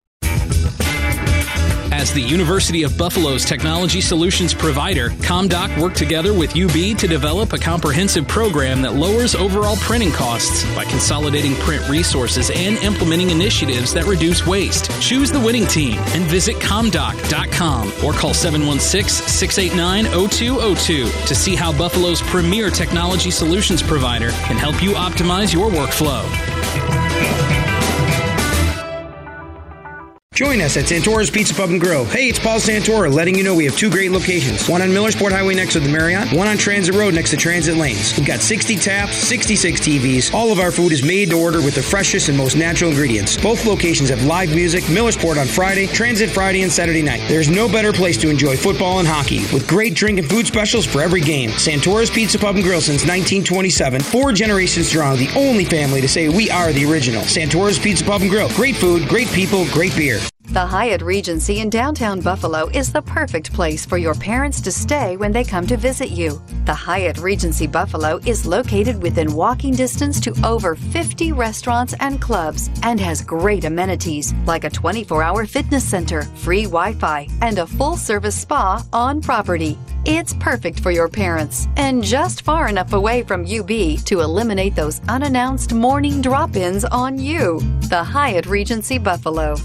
As the University of Buffalo's technology solutions provider, ComDoc worked together with U B to develop a comprehensive program that lowers overall printing costs by consolidating print resources and implementing initiatives that reduce waste. Choose the winning team and visit comdoc dot com or call seven one six, six eight nine, zero two zero two to see how Buffalo's premier technology solutions provider can help you optimize your workflow. Join us at Santora's Pizza Pub and Grill. Hey, it's Paul Santora letting you know we have two great locations. One on Millersport Highway next to the Marriott, one on Transit Road next to Transit Lanes. We've got sixty taps, sixty-six T Vs. All of our food is made to order with the freshest and most natural ingredients. Both locations have live music, Millersport on Friday, Transit Friday and Saturday night. There's no better place to enjoy football and hockey with great drink and food specials for every game. Santora's Pizza Pub and Grill since nineteen twenty-seven. Four generations strong, the only family to say we are the original. Santora's Pizza Pub and Grill. Great food, great people, great beer. The Hyatt Regency in downtown Buffalo is the perfect place for your parents to stay when they come to visit you. The Hyatt Regency Buffalo is located within walking distance to over fifty restaurants and clubs and has great amenities like a twenty-four hour fitness center, free Wi-Fi, and a full-service spa on property. It's perfect for your parents and just far enough away from U B to eliminate those unannounced morning drop-ins on you. The Hyatt Regency Buffalo.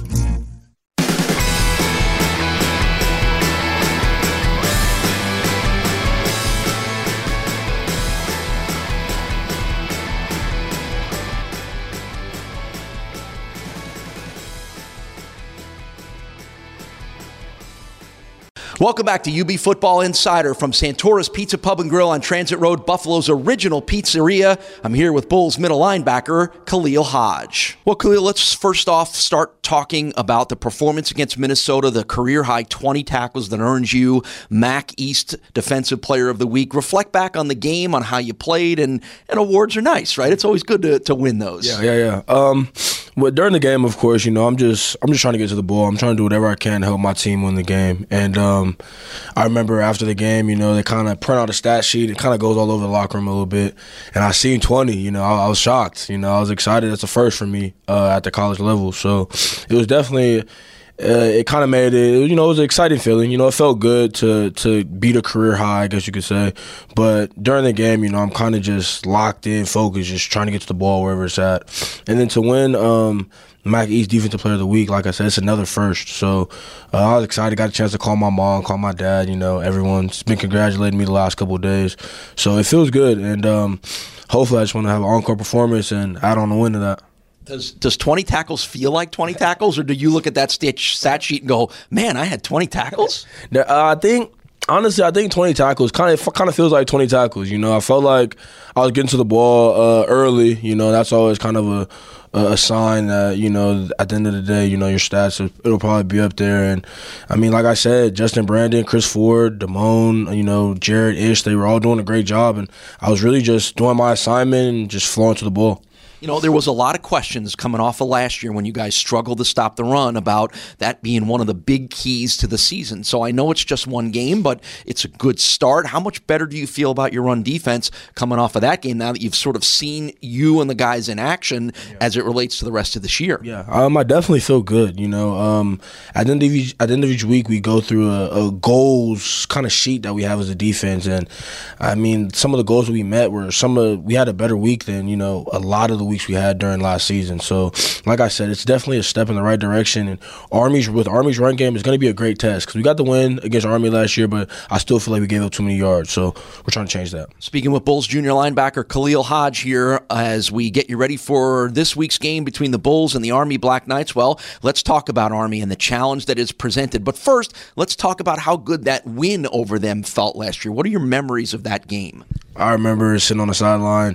Welcome back to U B Football Insider from Santora's Pizza Pub and Grill on Transit Road, Buffalo's original pizzeria. I'm here with Bulls middle linebacker Khalil Hodge. Well, Khalil, let's first off start talking about the performance against Minnesota, the career-high twenty tackles that earns you M A C East Defensive Player of the Week. Reflect back on the game, on how you played, and, and awards are nice, right? It's always good to, to win those. Yeah, yeah, yeah. Um, well, during the game, of course, you know, I'm just I'm just trying to get to the ball. I'm trying to do whatever I can to help my team win the game. And um, I remember after the game, you know, they kind of print out a stat sheet. It kind of goes all over the locker room a little bit. And I seen twenty, you know, I, I was shocked. You know, I was excited. It's a first for me uh, at the college level. So it was definitely uh, it kind of made it, you know, it was an exciting feeling. You know, it felt good to to beat a career high, I guess you could say. But during the game, you know, I'm kind of just locked in, focused, just trying to get to the ball wherever it's at. And then to win um, M A C East Defensive Player of the Week, like I said, it's another first. So uh, I was excited. Got a chance to call my mom, call my dad. You know, everyone's been congratulating me the last couple of days. So it feels good. And um, hopefully I just want to have an encore performance and add on the win to that. Does does twenty tackles feel like twenty tackles, or do you look at that stat sheet and go, man, I had twenty tackles? uh, I think, honestly, I think twenty tackles kind of kind of feels like twenty tackles. You know, I felt like I was getting to the ball uh, early. You know, that's always kind of a a sign that, you know, at the end of the day, you know, your stats, it'll probably be up there. And, I mean, like I said, Justin Brandon, Chris Ford, Damone, you know, Jared Ish, they were all doing a great job. And I was really just doing my assignment and just flowing to the ball. You know, there was a lot of questions coming off of last year when you guys struggled to stop the run about that being one of the big keys to the season. So I know it's just one game, but it's a good start. How much better do you feel about your run defense coming off of that game now that you've sort of seen you and the guys in action yeah. as it relates to the rest of this year? Yeah, um, I definitely feel good. You know, um, at, the end of each, at the end of each week, we go through a, a goals kind of sheet that we have as a defense. And, I mean, some of the goals that we met were some of – we had a better week than, you know, a lot of the weeks we had during last season. So, like I said, it's definitely a step in the right direction. And Army's with Army's run game is going to be a great test because we got the win against Army last year, but I still feel like we gave up too many yards. So we're trying to change that. Speaking with Bulls junior linebacker Khalil Hodge here as we get you ready for this week's game between the Bulls and the Army Black Knights. Well, let's talk about Army and the challenge that is presented. But first, let's talk about how good that win over them felt last year. What are your memories of that game? I remember sitting on the sideline,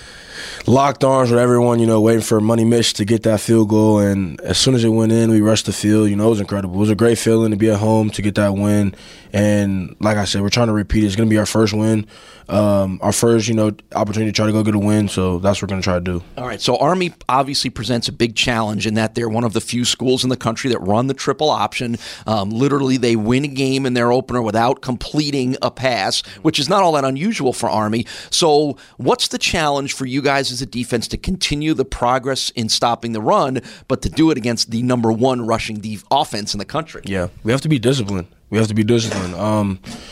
locked arms with everyone, you know, waiting for Money Mitch to get that field goal. And as soon as it went in, we rushed the field. You know, it was incredible. It was a great feeling to be at home to get that win. And like I said, we're trying to repeat it. It's going to be our first win, um, our first, you know, opportunity to try to go get a win. So that's what we're going to try to do. All right. So Army obviously presents a big challenge in that they're one of the few schools in the country that run the triple option. Um, literally, they win a game in their opener without completing a pass, which is not all that unusual for Army. So what's the challenge for you guys as a defense to continue the progress in stopping the run, but to do it against the number one rushing def- offense in the country? Yeah, we have to be disciplined. We have to be disciplined. Um,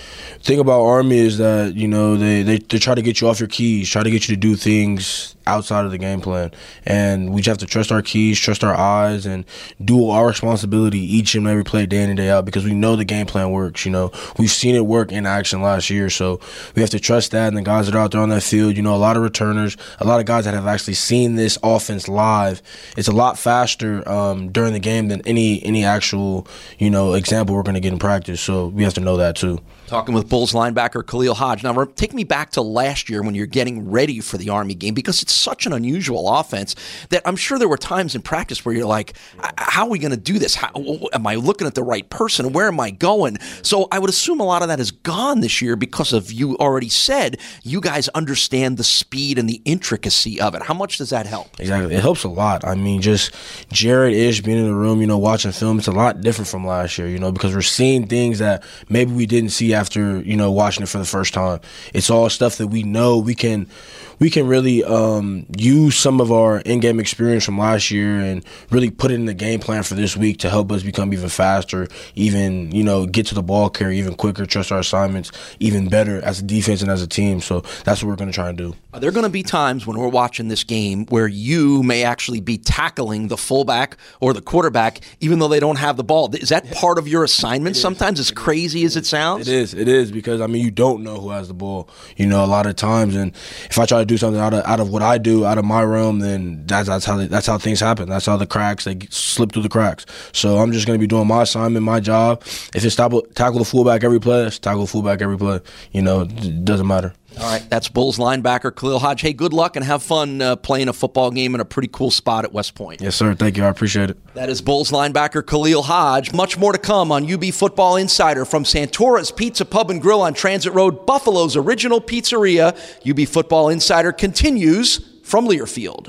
thing about Army is that, you know, they, they, they try to get you off your keys, try to get you to do things outside of the game plan. And we just have to trust our keys, trust our eyes, and do our responsibility each and every play, day in and day out, because we know the game plan works. You know, we've seen it work in action last year, so we have to trust that. And the guys that are out there on that field, you know, a lot of returners, a lot of guys that have actually seen this offense live. It's a lot faster um, during the game than any any actual, you know, example we're going to get in practice. So we have to know that too. Talking with Bulls linebacker Khalil Hodge. Now, take me back to last year when you're getting ready for the Army game, because it's such an unusual offense that I'm sure there were times in practice where you're like, how are we going to do this? How, am I looking at the right person? Where am I going? So I would assume a lot of that is gone this year because of, you already said, you guys understand the speed and the intricacy of it. How much does that help? Exactly. It helps a lot. I mean, just Jared Ish being in the room, you know, watching film, it's a lot different from last year, you know, because we're seeing things that maybe we didn't see after, you know, watching it for the first time. It's all stuff that we know we can we can really um, use some of our in-game experience from last year and really put it in the game plan for this week to help us become even faster, even, you know, get to the ball carrier even quicker, trust our assignments even better as a defense and as a team. So that's what we're going to try and do. Are there going to be times when we're watching this game where you may actually be tackling the fullback or the quarterback even though they don't have the ball? Is that part of your assignment sometimes, as crazy as it sounds? It is. It is, because, I mean, you don't know who has the ball, you know, a lot of times. And if I try to do something out of out of what I do, out of my realm, then that's that's how that's how things happen. That's how the cracks, they slip through the cracks. So I'm just going to be doing my assignment, my job. If it's tackle, tackle the fullback every play, it's tackle the fullback every play. You know, it doesn't matter. All right, that's Bulls linebacker Khalil Hodge. Hey, good luck and have fun uh, playing a football game in a pretty cool spot at West Point. Yes, sir. Thank you. I appreciate it. That is Bulls linebacker Khalil Hodge. Much more to come on U B Football Insider from Santora's Pizza Pub and Grill on Transit Road, Buffalo's original pizzeria. U B Football Insider continues from Learfield.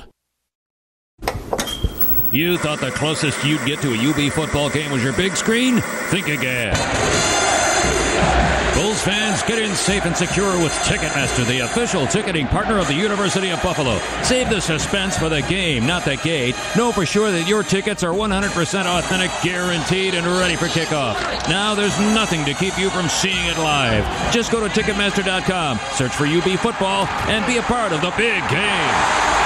You thought the closest you'd get to a U B football game was your big screen? Think again. Bulls fans, get in safe and secure with Ticketmaster, the official ticketing partner of the University of Buffalo. Save the suspense for the game, not the gate. Know for sure that your tickets are one hundred percent authentic, guaranteed, and ready for kickoff. Now there's nothing to keep you from seeing it live. Just go to Ticketmaster dot com, search for U B Football, and be a part of the big game.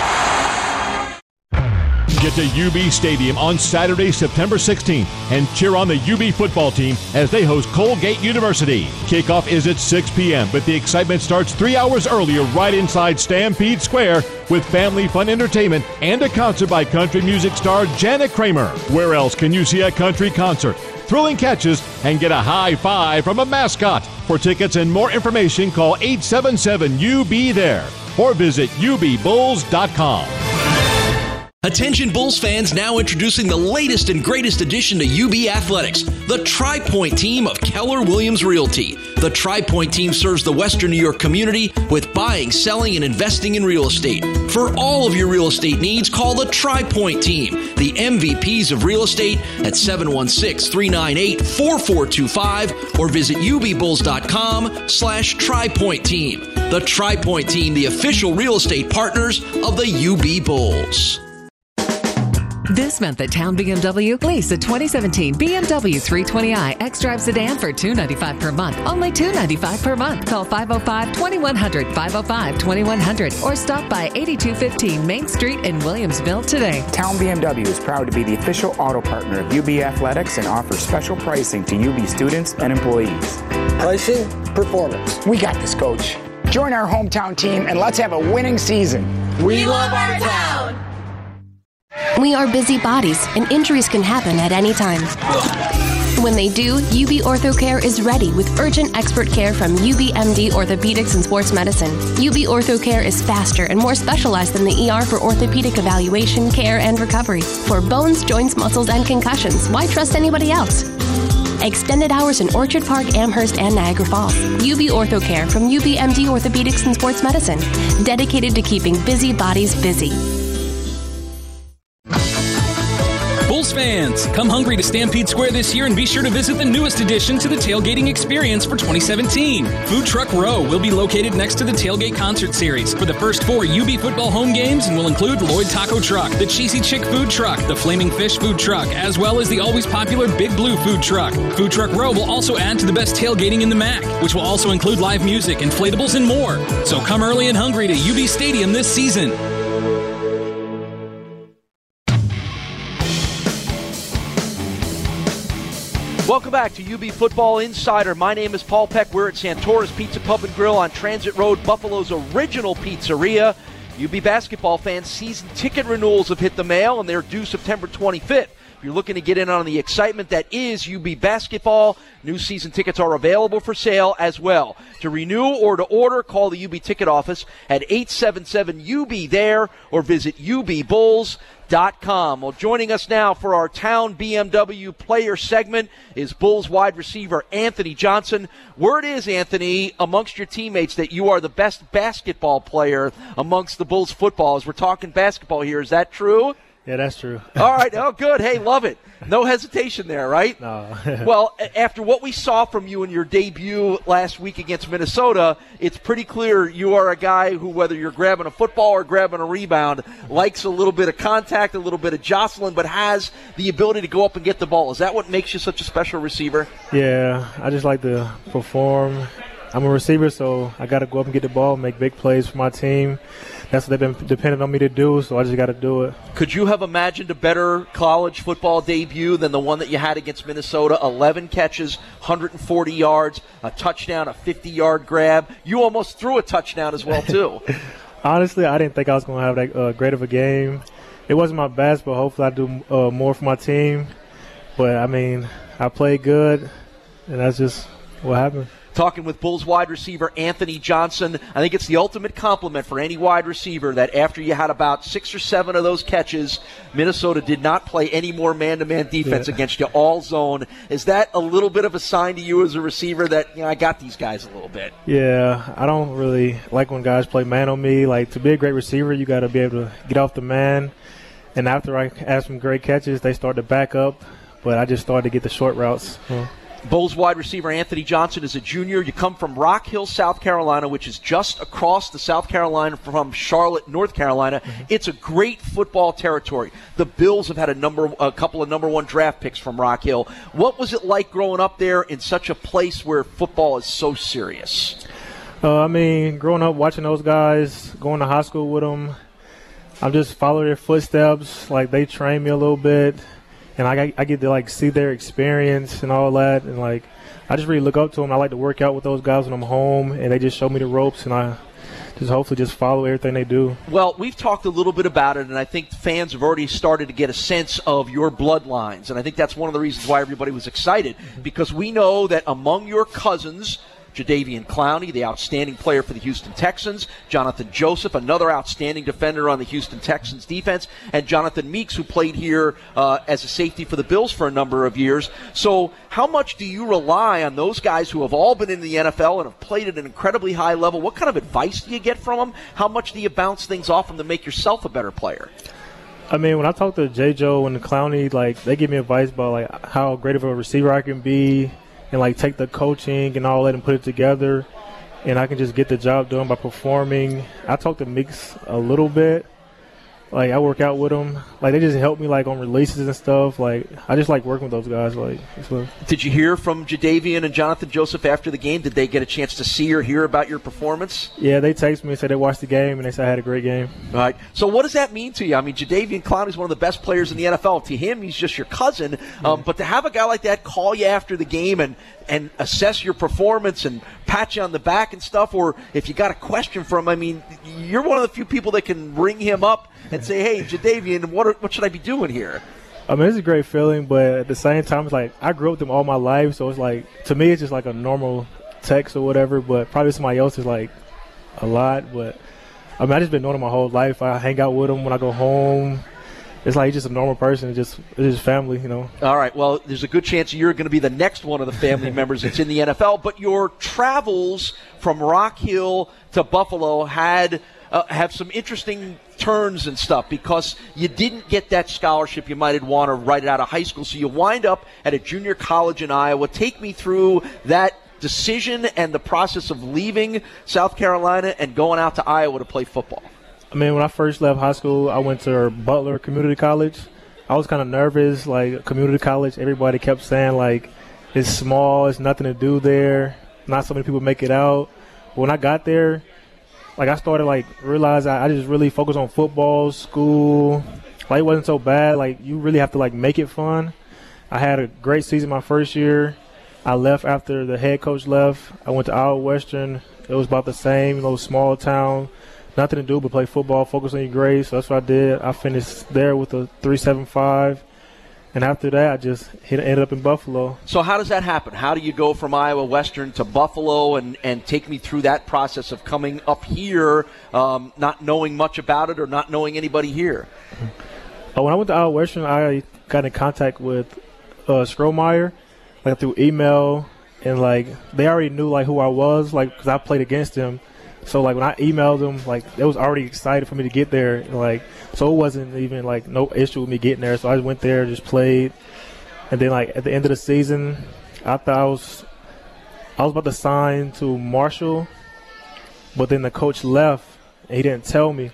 Get to U B Stadium on Saturday, September sixteenth, and cheer on the U B football team as they host Colgate University. Kickoff is at six p.m., but the excitement starts three hours earlier right inside Stampede Square with family fun entertainment and a concert by country music star Janet Kramer. Where else can you see a country concert, thrilling catches, and get a high five from a mascot? For tickets and more information, call eight seven seven U B there or visit U B bulls dot com. Attention Bulls fans, now introducing the latest and greatest addition to U B Athletics, the Tri-Point team of Keller Williams Realty. The Tri-Point team serves the Western New York community with buying, selling, and investing in real estate. For all of your real estate needs, call the Tri-Point team, the M V Ps of real estate, at seven one six, three nine eight, four four two five or visit U B bulls dot com slash Tri-Point team. The Tri-Point team, the official real estate partners of the U B Bulls. This month at Town B M W, lease a twenty seventeen B M W three twenty i X-Drive sedan for two hundred ninety-five dollars per month. Only two hundred ninety-five dollars per month. Call five oh five, two one zero zero, five oh five, two one zero zero or stop by eighty-two fifteen Main Street in Williamsville today. Town B M W is proud to be the official auto partner of U B Athletics and offers special pricing to U B students and employees. Pricing, performance. We got this, Coach. Join our hometown team and let's have a winning season. We love our town. We are busy bodies, and injuries can happen at any time. When they do, U B OrthoCare is ready with urgent expert care from U B M D Orthopedics and Sports Medicine. U B OrthoCare is faster and more specialized than the E R for orthopedic evaluation, care, and recovery. For bones, joints, muscles, and concussions, why trust anybody else? Extended hours in Orchard Park, Amherst, and Niagara Falls. U B OrthoCare from U B M D Orthopedics and Sports Medicine. Dedicated to keeping busy bodies busy. Bulls fans. Come hungry to Stampede Square this year and be sure to visit the newest addition to the tailgating experience for twenty seventeen. Food Truck Row will be located next to the Tailgate Concert Series for the first four U B football home games and will include Lloyd Taco Truck, the Cheesy Chick Food Truck, the Flaming Fish Food Truck, as well as the always popular Big Blue Food Truck. Food Truck Row will also add to the best tailgating in the M A C, which will also include live music, inflatables, and more. So come early and hungry to U B Stadium this season. Welcome back to U B Football Insider. My name is Paul Peck. We're at Santora's Pizza Pub and Grill on Transit Road, Buffalo's original pizzeria. U B basketball fans, season ticket renewals have hit the mail, and they're due September twenty-fifth. If you're looking to get in on the excitement that is U B basketball, new season tickets are available for sale as well. To renew or to order, call the U B ticket office at eight seven seven U B there or visit U B Bulls dot com. Well, joining us now for our Town B M W player segment is Bulls wide receiver Anthony Johnson. Word is, Anthony, amongst your teammates that you are the best basketball player amongst the Bulls football. As we're talking basketball here, is that true? Yeah, that's true. All right. Oh, good. Hey, love it. No hesitation there, right? No. Well, after what we saw from you in your debut last week against Minnesota, it's pretty clear you are a guy who, whether you're grabbing a football or grabbing a rebound, likes a little bit of contact, a little bit of jostling, but has the ability to go up and get the ball. Is that what makes you such a special receiver? Yeah, I just like to perform. I'm a receiver, so I got to go up and get the ball, make big plays for my team. That's what they've been dependent on me to do, so I just got to do it. Could you have imagined a better college football debut than the one that you had against Minnesota? eleven catches, one hundred forty yards, a touchdown, a fifty-yard grab. You almost threw a touchdown as well, too. Honestly, I didn't think I was going to have that uh, great of a game. It wasn't my best, but hopefully I do uh, more for my team. But, I mean, I played good, and that's just what happened. Talking with Bulls wide receiver Anthony Johnson. I think it's the ultimate compliment for any wide receiver that after you had about six or seven of those catches, Minnesota did not play any more man-to-man defense yeah. against you, all zone. Is that a little bit of a sign to you as a receiver that, you know, I got these guys a little bit? Yeah, I don't really like when guys play man on me. Like, to be a great receiver, you got to be able to get off the man. And after I had some great catches, they start to back up. But I just started to get the short routes. Yeah. Bulls wide receiver Anthony Johnson is a junior. You come from Rock Hill, South Carolina, which is just across the South Carolina from Charlotte, North Carolina. Mm-hmm. It's a great football territory. The Bills have had a number, a couple of number one draft picks from Rock Hill. What was it like growing up there in such a place where football is so serious? Uh, I mean, growing up watching those guys, going to high school with them, I just follow their footsteps. Like, they train me a little bit. And I, I get to, like, see their experience and all that. And, like, I just really look up to them. I like to work out with those guys when I'm home, and they just show me the ropes, and I just hopefully just follow everything they do. Well, we've talked a little bit about it, and I think fans have already started to get a sense of your bloodlines. And I think that's one of the reasons why everybody was excited, because we know that among your cousins – Jadeveon Clowney, the outstanding player for the Houston Texans, Jonathan Joseph, another outstanding defender on the Houston Texans defense, and Jonathan Meeks, who played here uh, as a safety for the Bills for a number of years. So how much do you rely on those guys who have all been in the N F L and have played at an incredibly high level? What kind of advice do you get from them? How much do you bounce things off them to make yourself a better player? I mean, when I talk to J. Joe and Clowney, like, they give me advice about, like, how great of a receiver I can be, and, like, take the coaching and all that and put it together, and I can just get the job done by performing. I talk to Meeks a little bit. Like, I work out with them. Like, they just help me, like, on releases and stuff. Like, I just like working with those guys. Like, so. Did you hear from Jadeveon and Jonathan Joseph after the game? Did they get a chance to see or hear about your performance? Yeah, they texted me and said they watched the game, and they said I had a great game. All right. So what does that mean to you? I mean, Jadeveon Clowney is one of the best players in the N F L. To him, he's just your cousin. Um, yeah. But to have a guy like that call you after the game and, and assess your performance and pat you on the back and stuff, or if you got a question for him, I mean, you're one of the few people that can ring him up and say, hey, Jadeveon, what, what should I be doing here? I mean, it's a great feeling, but at the same time, it's like I grew up with them all my life, so it's like, to me, it's just like a normal text or whatever, but probably somebody else is like a lot. But I mean, I just been knowing them my whole life. I hang out with them when I go home. It's like just a normal person. It's just it's just family, you know. All right. Well, there's a good chance you're going to be the next one of the family members that's in the N F L. But your travels from Rock Hill to Buffalo had uh, have some interesting turns and stuff because you didn't get that scholarship you might have wanted right out of high school. So you wind up at a junior college in Iowa. Take me through that decision and the process of leaving South Carolina and going out to Iowa to play football. I mean, when I first left high school, I went to Butler Community College. I was kind of nervous, like community college. Everybody kept saying, like, it's small, it's nothing to do there. Not so many people make it out. But when I got there, like I started, like, realize I, I just really focused on football, school. Like, it wasn't so bad. Like, you really have to, like, make it fun. I had a great season my first year. I left after the head coach left. I went to Iowa Western. It was about the same, you know, small town. Nothing to do but play football, focus on your grades. So that's what I did. I finished there with a three seven five. And after that, I just hit, ended up in Buffalo. So how does that happen? How do you go from Iowa Western to Buffalo, and, and take me through that process of coming up here, um, not knowing much about it or not knowing anybody here? Uh, when I went to Iowa Western, I got in contact with uh, Strohmeyer, like through email, and like they already knew like who I was, like because I played against him. So, like, when I emailed them, like, they was already excited for me to get there. Like, so it wasn't even, like, no issue with me getting there. So I went there, just played. And then, like, at the end of the season, I thought I was I was about to sign to Marshall. But then the coach left, and he didn't tell me.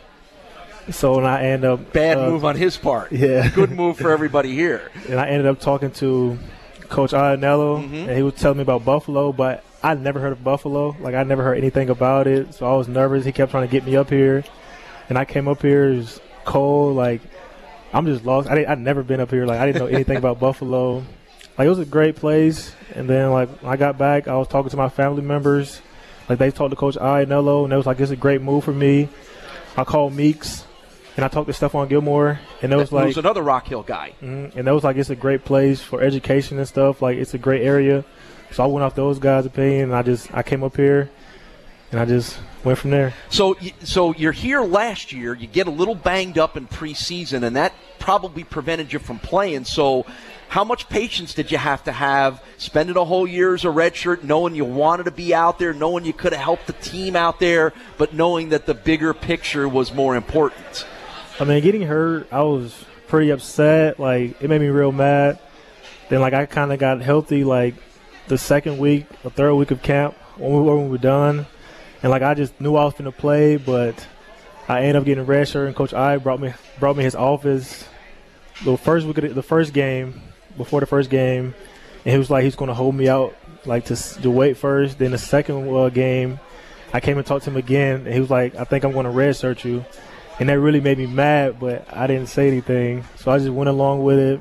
So, and I ended up. Bad uh, move on his part. Yeah. Good move for everybody here. And I ended up talking to Coach Iannello, Mm-hmm. and he was telling me about Buffalo, but I never heard of Buffalo. Like, I never heard anything about it, so I was nervous. He kept trying to get me up here, and I came up here. It was cold. Like, I'm just lost. I didn't, I'd never been up here. Like, I didn't know anything about Buffalo. Like, it was a great place. And then, like, when I got back, I was talking to my family members. Like, they talked to Coach Iannello, and it was like, it's a great move for me. I called Meeks, and I talked to Stephon Gilmore, and it was like – who's another Rock Hill guy. Mm-hmm, and that was like, it's a great place for education and stuff. Like, it's a great area. So I went off those guys' opinion, and I just I came up here, and I just went from there. So, so you're here last year. You get a little banged up in preseason, and that probably prevented you from playing. So, how much patience did you have to have? Spending a whole year as a redshirt, knowing you wanted to be out there, knowing you could have helped the team out there, but knowing that the bigger picture was more important. I mean, getting hurt, I was pretty upset. Like, it made me real mad. Then, like, I kind of got healthy, like, the second week, the third week of camp when we were, when we were done. And, like, I just knew I was going to play, but I ended up getting a red shirt, and Coach I brought me brought me his office the first week of the, the first game, before the first game, and he was like, he's going to hold me out, like, to, to wait first. Then the second uh, game, I came and talked to him again, and he was like, I think I'm going to red shirt you. And that really made me mad, but I didn't say anything. So I just went along with it.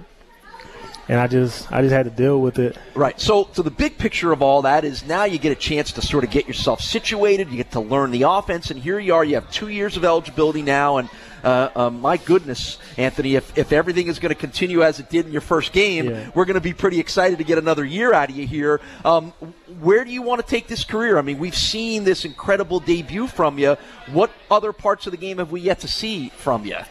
And I just I just had to deal with it. Right. So, so the big picture of all that is now you get a chance to sort of get yourself situated. You get to learn the offense. And here you are. You have two years of eligibility now. And, uh, uh, my goodness, Anthony, if, if everything is going to continue as it did in your first game, yeah. we're going to be pretty excited to get another year out of you here. Um, where do you want to take this career? I mean, we've seen this incredible debut from you. What other parts of the game have we yet to see from you?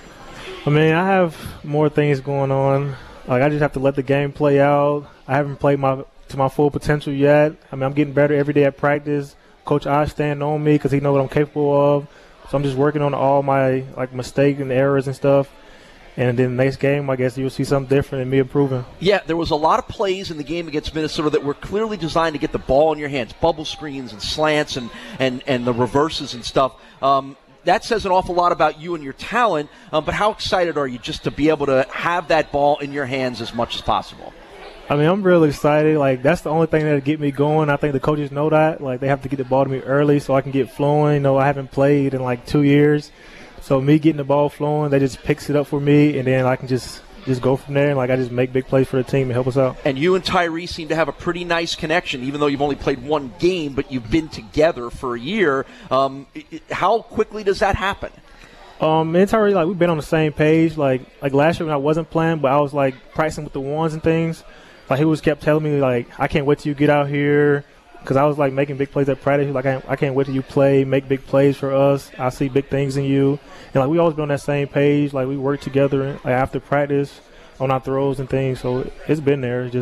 I mean, I have more things going on. Like, I just have to let the game play out. I haven't played my to my full potential yet. I mean, I'm getting better every day at practice. Coach I stand on me because he knows what I'm capable of. So I'm just working on all my, like, mistakes and errors and stuff. And then the next game, I guess you'll see something different and me improving. Yeah, there was a lot of plays in the game against Minnesota that were clearly designed to get the ball in your hands, bubble screens and slants and, and, and the reverses and stuff. Um, That says an awful lot about you and your talent, um, but how excited are you just to be able to have that ball in your hands as much as possible? I mean, I'm really excited. Like, that's the only thing that'll get me going. I think the coaches know that. Like, they have to get the ball to me early so I can get flowing. You know, I haven't played in, like, two years. So me getting the ball flowing, they just picks it up for me, and then I can just – just go from there, and like I just make big plays for the team and help us out. And you and Tyree seem to have a pretty nice connection, even though you've only played one game, but you've been together for a year. Um, it, how quickly does that happen? Um, it's already like we've been on the same page. Like like last year when I wasn't playing, but I was like practicing with the ones and things. Like he was kept telling me like, I can't wait till you get out here, because I was like making big plays at practice. Like I, I can't wait till you play, make big plays for us. I see big things in you. And like we always been on that same page. Like we work together like after practice on our throws and things. So it's been there. It's just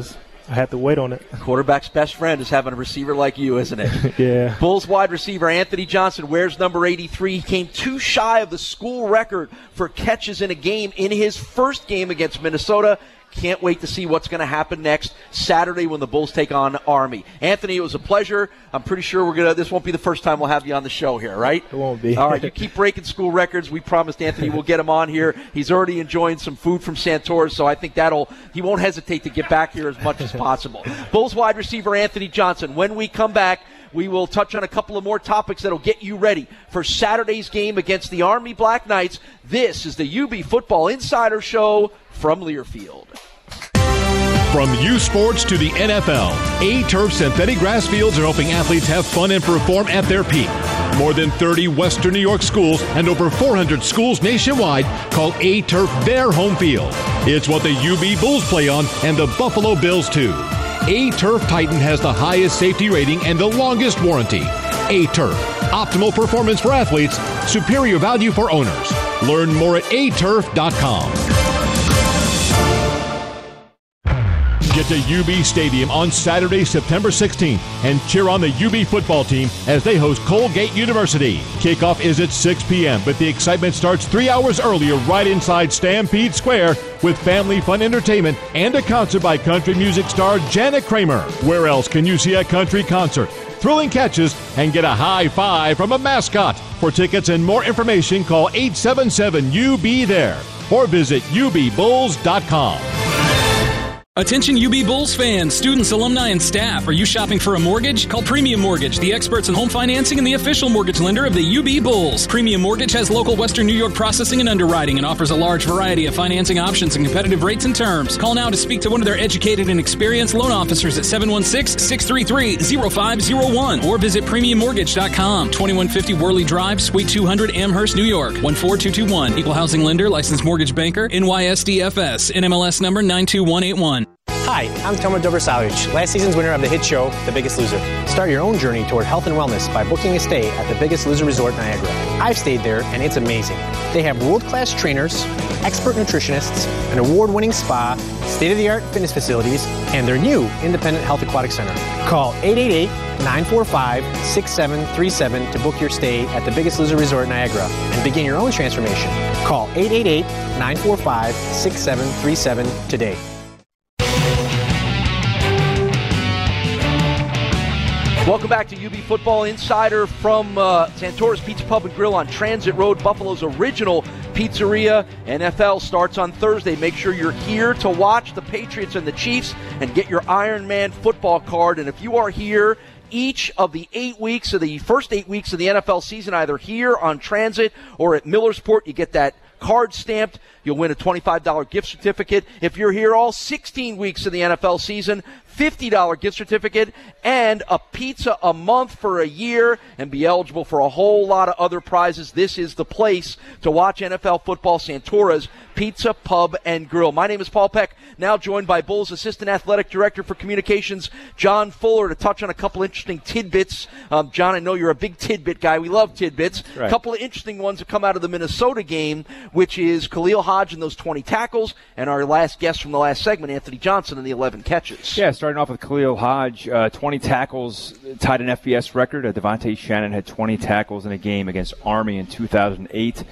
I had to wait on it. Quarterback's best friend is having a receiver like you, isn't it? Yeah. Bulls wide receiver Anthony Johnson wears number eighty-three. He came too shy of the school record for catches in a game in his first game against Minnesota. Can't wait to see what's going to happen next Saturday when the Bulls take on Army. Anthony, it was a pleasure. I'm pretty sure we're gonna. This won't be the first time we'll have you on the show here, right? It won't be. All right, you keep breaking school records. We promised Anthony we'll get him on here. He's already enjoying some food from Santora's, so I think that'll. He won't hesitate to get back here as much as possible. Bulls wide receiver Anthony Johnson. When we come back, we will touch on a couple of more topics that'll get you ready for Saturday's game against the Army Black Knights. This is the U B Football Insider Show from Learfield. From U Sports to the N F L, A-Turf synthetic grass fields are helping athletes have fun and perform at their peak. More than thirty Western New York schools and over four hundred schools nationwide call A-Turf their home field. It's what the U B Bulls play on and the Buffalo Bills too. A-Turf Titan has the highest safety rating and the longest warranty. A-Turf, optimal performance for athletes, superior value for owners. Learn more at a turf dot com. Get to U B Stadium on Saturday, September sixteenth, and cheer on the U B football team as they host Colgate University. Kickoff is at six p.m., but the excitement starts three hours earlier right inside Stampede Square with family fun entertainment and a concert by country music star Janet Kramer. Where else can you see a country concert, thrilling catches, and get a high five from a mascot? For tickets and more information, call eight seven seven U B there or visit u b bulls dot com. Attention U B Bulls fans, students, alumni, and staff. Are you shopping for a mortgage? Call Premium Mortgage, the experts in home financing and the official mortgage lender of the U B Bulls. Premium Mortgage has local Western New York processing and underwriting and offers a large variety of financing options and competitive rates and terms. Call now to speak to one of their educated and experienced loan officers at seven one six, six three three, zero five zero one or visit premium mortgage dot com. twenty-one fifty Worley Drive, Suite two hundred, Amherst, New York. one four two two one. Equal housing lender, licensed mortgage banker, N Y S D F S, N M L S number nine two one eight one. Hi, I'm Tomer Dobrsavich, last season's winner of the hit show, The Biggest Loser. Start your own journey toward health and wellness by booking a stay at The Biggest Loser Resort Niagara. I've stayed there, and it's amazing. They have world-class trainers, expert nutritionists, an award-winning spa, state-of-the-art fitness facilities, and their new independent health aquatic center. Call eight eight eight, nine four five, six seven three seven to book your stay at The Biggest Loser Resort Niagara and begin your own transformation. Call eight eight eight, nine four five, six seven three seven today. Welcome back to U B Football Insider from uh, Santora's Pizza Pub and Grill on Transit Road, Buffalo's original pizzeria. N F L starts on Thursday. Make sure you're here to watch the Patriots and the Chiefs and get your Iron Man football card. And if you are here each of the eight weeks of the first eight weeks of the N F L season, either here on Transit or at Millersport, you get that card stamped. You'll win a twenty-five dollars gift certificate. If you're here all sixteen weeks of the N F L season, fifty dollars gift certificate and a pizza a month for a year and be eligible for a whole lot of other prizes. This is the place to watch N F L football, Santora's Pizza, Pub, and Grill. My name is Paul Peck, now joined by Bulls Assistant Athletic Director for Communications, John Fuller, to touch on a couple interesting tidbits. Um, John, I know you're a big tidbit guy. We love tidbits. Right. A couple of interesting ones that come out of the Minnesota game, which is Khalil Hodge and those twenty tackles, and our last guest from the last segment, Anthony Johnson, and the eleven catches. Yeah, starting off with Khalil Hodge, uh, twenty tackles, tied an F B S record. Uh, Devontae Shannon had twenty tackles in a game against Army in two thousand eight.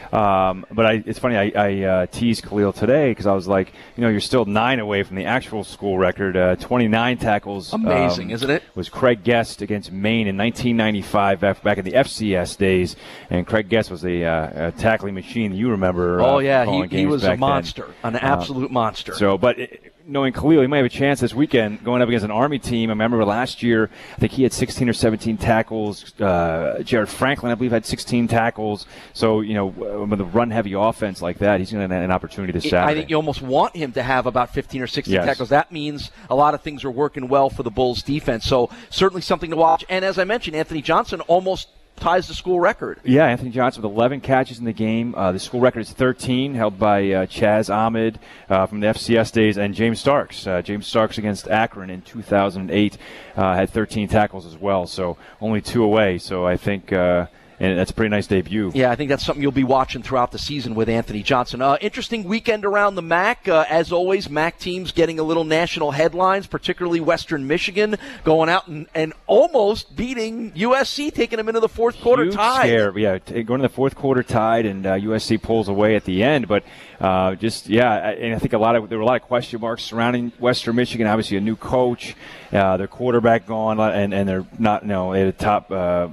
Um, but I, it's funny, I, I uh, teased Khalil today because I was like, you know, you're still nine away from the actual school record. Uh, twenty-nine tackles. Amazing, um, isn't it? Was Craig Guest against Maine in nineteen ninety-five, back in the F C S days. And Craig Guest was a, uh, a tackling machine you remember. Oh, uh, yeah, he, he was a then. monster, an absolute uh, monster. So, but... It, knowing Khalil, he might have a chance this weekend going up against an Army team. I remember last year, I think he had sixteen or seventeen tackles. Uh, Jared Franklin, I believe, had sixteen tackles. So, you know, with a run-heavy offense like that, he's going to have an opportunity this Saturday. I think you almost want him to have about fifteen or sixteen yes. tackles. That means a lot of things are working well for the Bulls' defense. So certainly something to watch. And as I mentioned, Anthony Johnson almost ties the school record. Yeah, Anthony Johnson with eleven catches in the game. Uh, the school record is thirteen, held by uh, Chaz Ahmed uh, from the F C S days, and James Starks. Uh, James Starks against Akron in two thousand eight uh, had thirteen tackles as well, so only two away. So I think uh, and that's a pretty nice debut. Yeah, I think that's something you'll be watching throughout the season with Anthony Johnson. Uh, interesting weekend around the M A C. Uh, as always, M A C teams getting a little national headlines, particularly Western Michigan going out and, and almost beating U S C, taking them into the fourth quarter Huge tied. Scare. Yeah, t- going to the fourth quarter tied, and uh, U S C pulls away at the end. But uh, just yeah, I, and I think a lot of there were a lot of question marks surrounding Western Michigan. Obviously, a new coach, uh, their quarterback gone, and and they're not you know they had a top. Uh,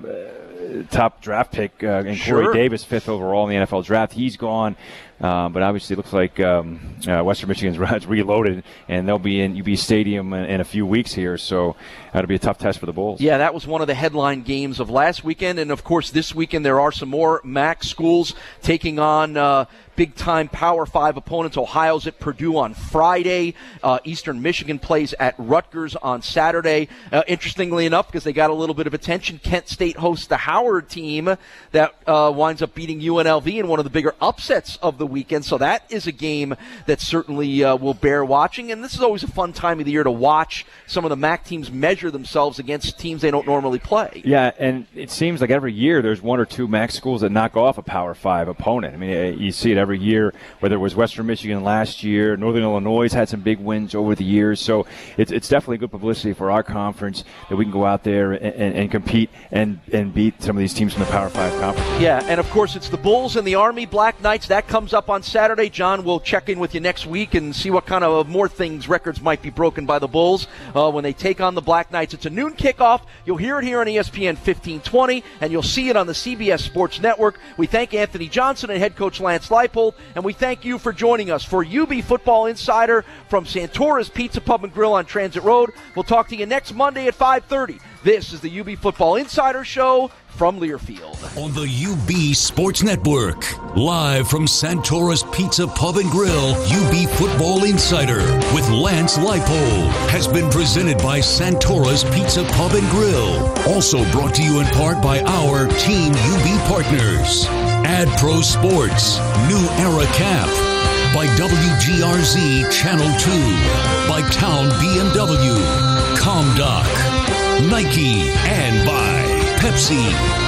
top draft pick uh, and Sure. Corey Davis, fifth overall in the N F L draft. He's gone, uh, but obviously it looks like um, uh, Western Michigan's reloaded, and they'll be in U B Stadium in, in a few weeks here, so that'll be a tough test for the Bulls. Yeah, that was one of the headline games of last weekend, and of course this weekend there are some more M A C schools taking on uh, big-time Power Five opponents. Ohio's at Purdue on Friday. Uh, Eastern Michigan plays at Rutgers on Saturday. Uh, interestingly enough, because they got a little bit of attention, Kent State hosts the Howard team that uh, winds up beating U N L V in one of the bigger upsets of the weekend. So that is a game that certainly uh, will bear watching. And this is always a fun time of the year to watch some of the M A C teams measure themselves against teams they don't normally play. Yeah, and it seems like every year there's one or two M A C schools that knock off a Power Five opponent. I mean, you see it every year, whether it was Western Michigan last year, Northern Illinois had some big wins over the years. So it's it's definitely good publicity for our conference that we can go out there and, and, and compete and, and beat some of these teams from the Power Five conference. Yeah, and of course it's the Bulls and the Army Black Knights. That comes up on Saturday. John, we'll check in with you next week and see what kind of more things, records might be broken by the Bulls uh, when they take on the Black Knights. It's a noon kickoff. You'll hear it here on E S P N fifteen twenty, and you'll see it on the C B S Sports Network. We thank Anthony Johnson and head coach Lance Leipold, and we thank you for joining us for U B Football Insider from Santora's Pizza Pub and Grill on Transit Road. We'll talk to you next Monday at five thirty. This is the U B Football Insider Show from Learfield. On the U B Sports Network, live from Santora's Pizza Pub and Grill, U B Football Insider with Lance Leipold has been presented by Santora's Pizza Pub and Grill. Also brought to you in part by our Team U B partners. Ad Pro Sports, New Era Cap, by W G R Z Channel two, by Town B M W, ComDoc, Nike, and by Pepsi.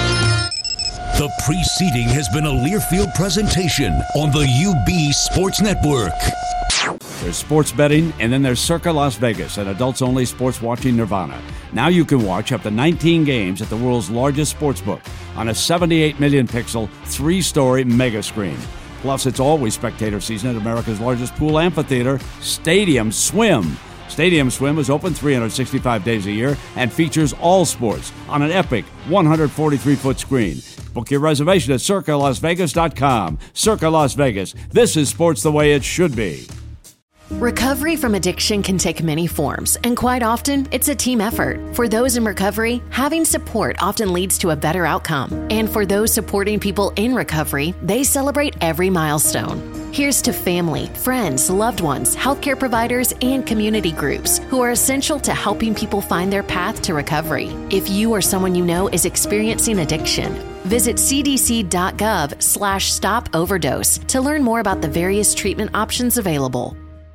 The preceding has been a Learfield presentation on the U B Sports Network. There's sports betting, and then there's Circa Las Vegas, an adults-only sports watching nirvana. Now you can watch up to nineteen games at the world's largest sportsbook on a seventy-eight million pixel, three-story mega screen. Plus, it's always spectator season at America's largest pool amphitheater, Stadium Swim. Stadium Swim is open three hundred sixty-five days a year and features all sports on an epic one hundred forty-three foot screen. Book your reservation at circa las vegas dot com. Circa Las Vegas. This is sports the way it should be. Recovery from addiction can take many forms, and quite often, it's a team effort. For those in recovery, having support often leads to a better outcome. And for those supporting people in recovery, they celebrate every milestone. Here's to family, friends, loved ones, healthcare providers, and community groups who are essential to helping people find their path to recovery. If you or someone you know is experiencing addiction, visit c d c dot gov slash stop overdose to learn more about the various treatment options available.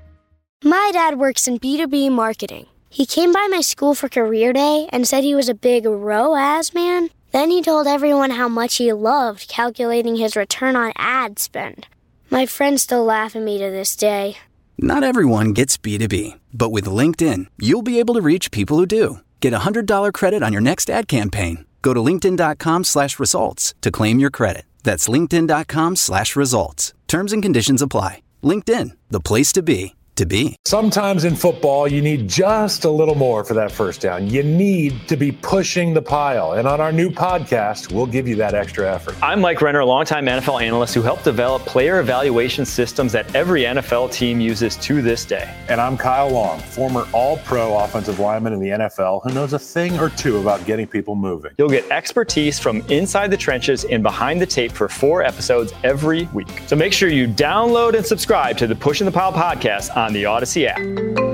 My dad works in B two B marketing. He came by my school for career day and said he was a big R O A S man. Then he told everyone how much he loved calculating his return on ad spend. My friends still laugh at me to this day. Not everyone gets B two B, but with LinkedIn, you'll be able to reach people who do. Get a one hundred dollars credit on your next ad campaign. Go to linkedin.com slash results to claim your credit. That's linkedin.com slash results. Terms and conditions apply. LinkedIn, the place to be. To be. Sometimes in football, you need just a little more for that first down. You need to be pushing the pile. And on our new podcast, we'll give you that extra effort. I'm Mike Renner, a longtime N F L analyst who helped develop player evaluation systems that every N F L team uses to this day. And I'm Kyle Long, former all-pro offensive lineman in the N F L who knows a thing or two about getting people moving. You'll get expertise from inside the trenches and behind the tape for four episodes every week. So make sure you download and subscribe to the Pushing the Pile podcast on the Odyssey app.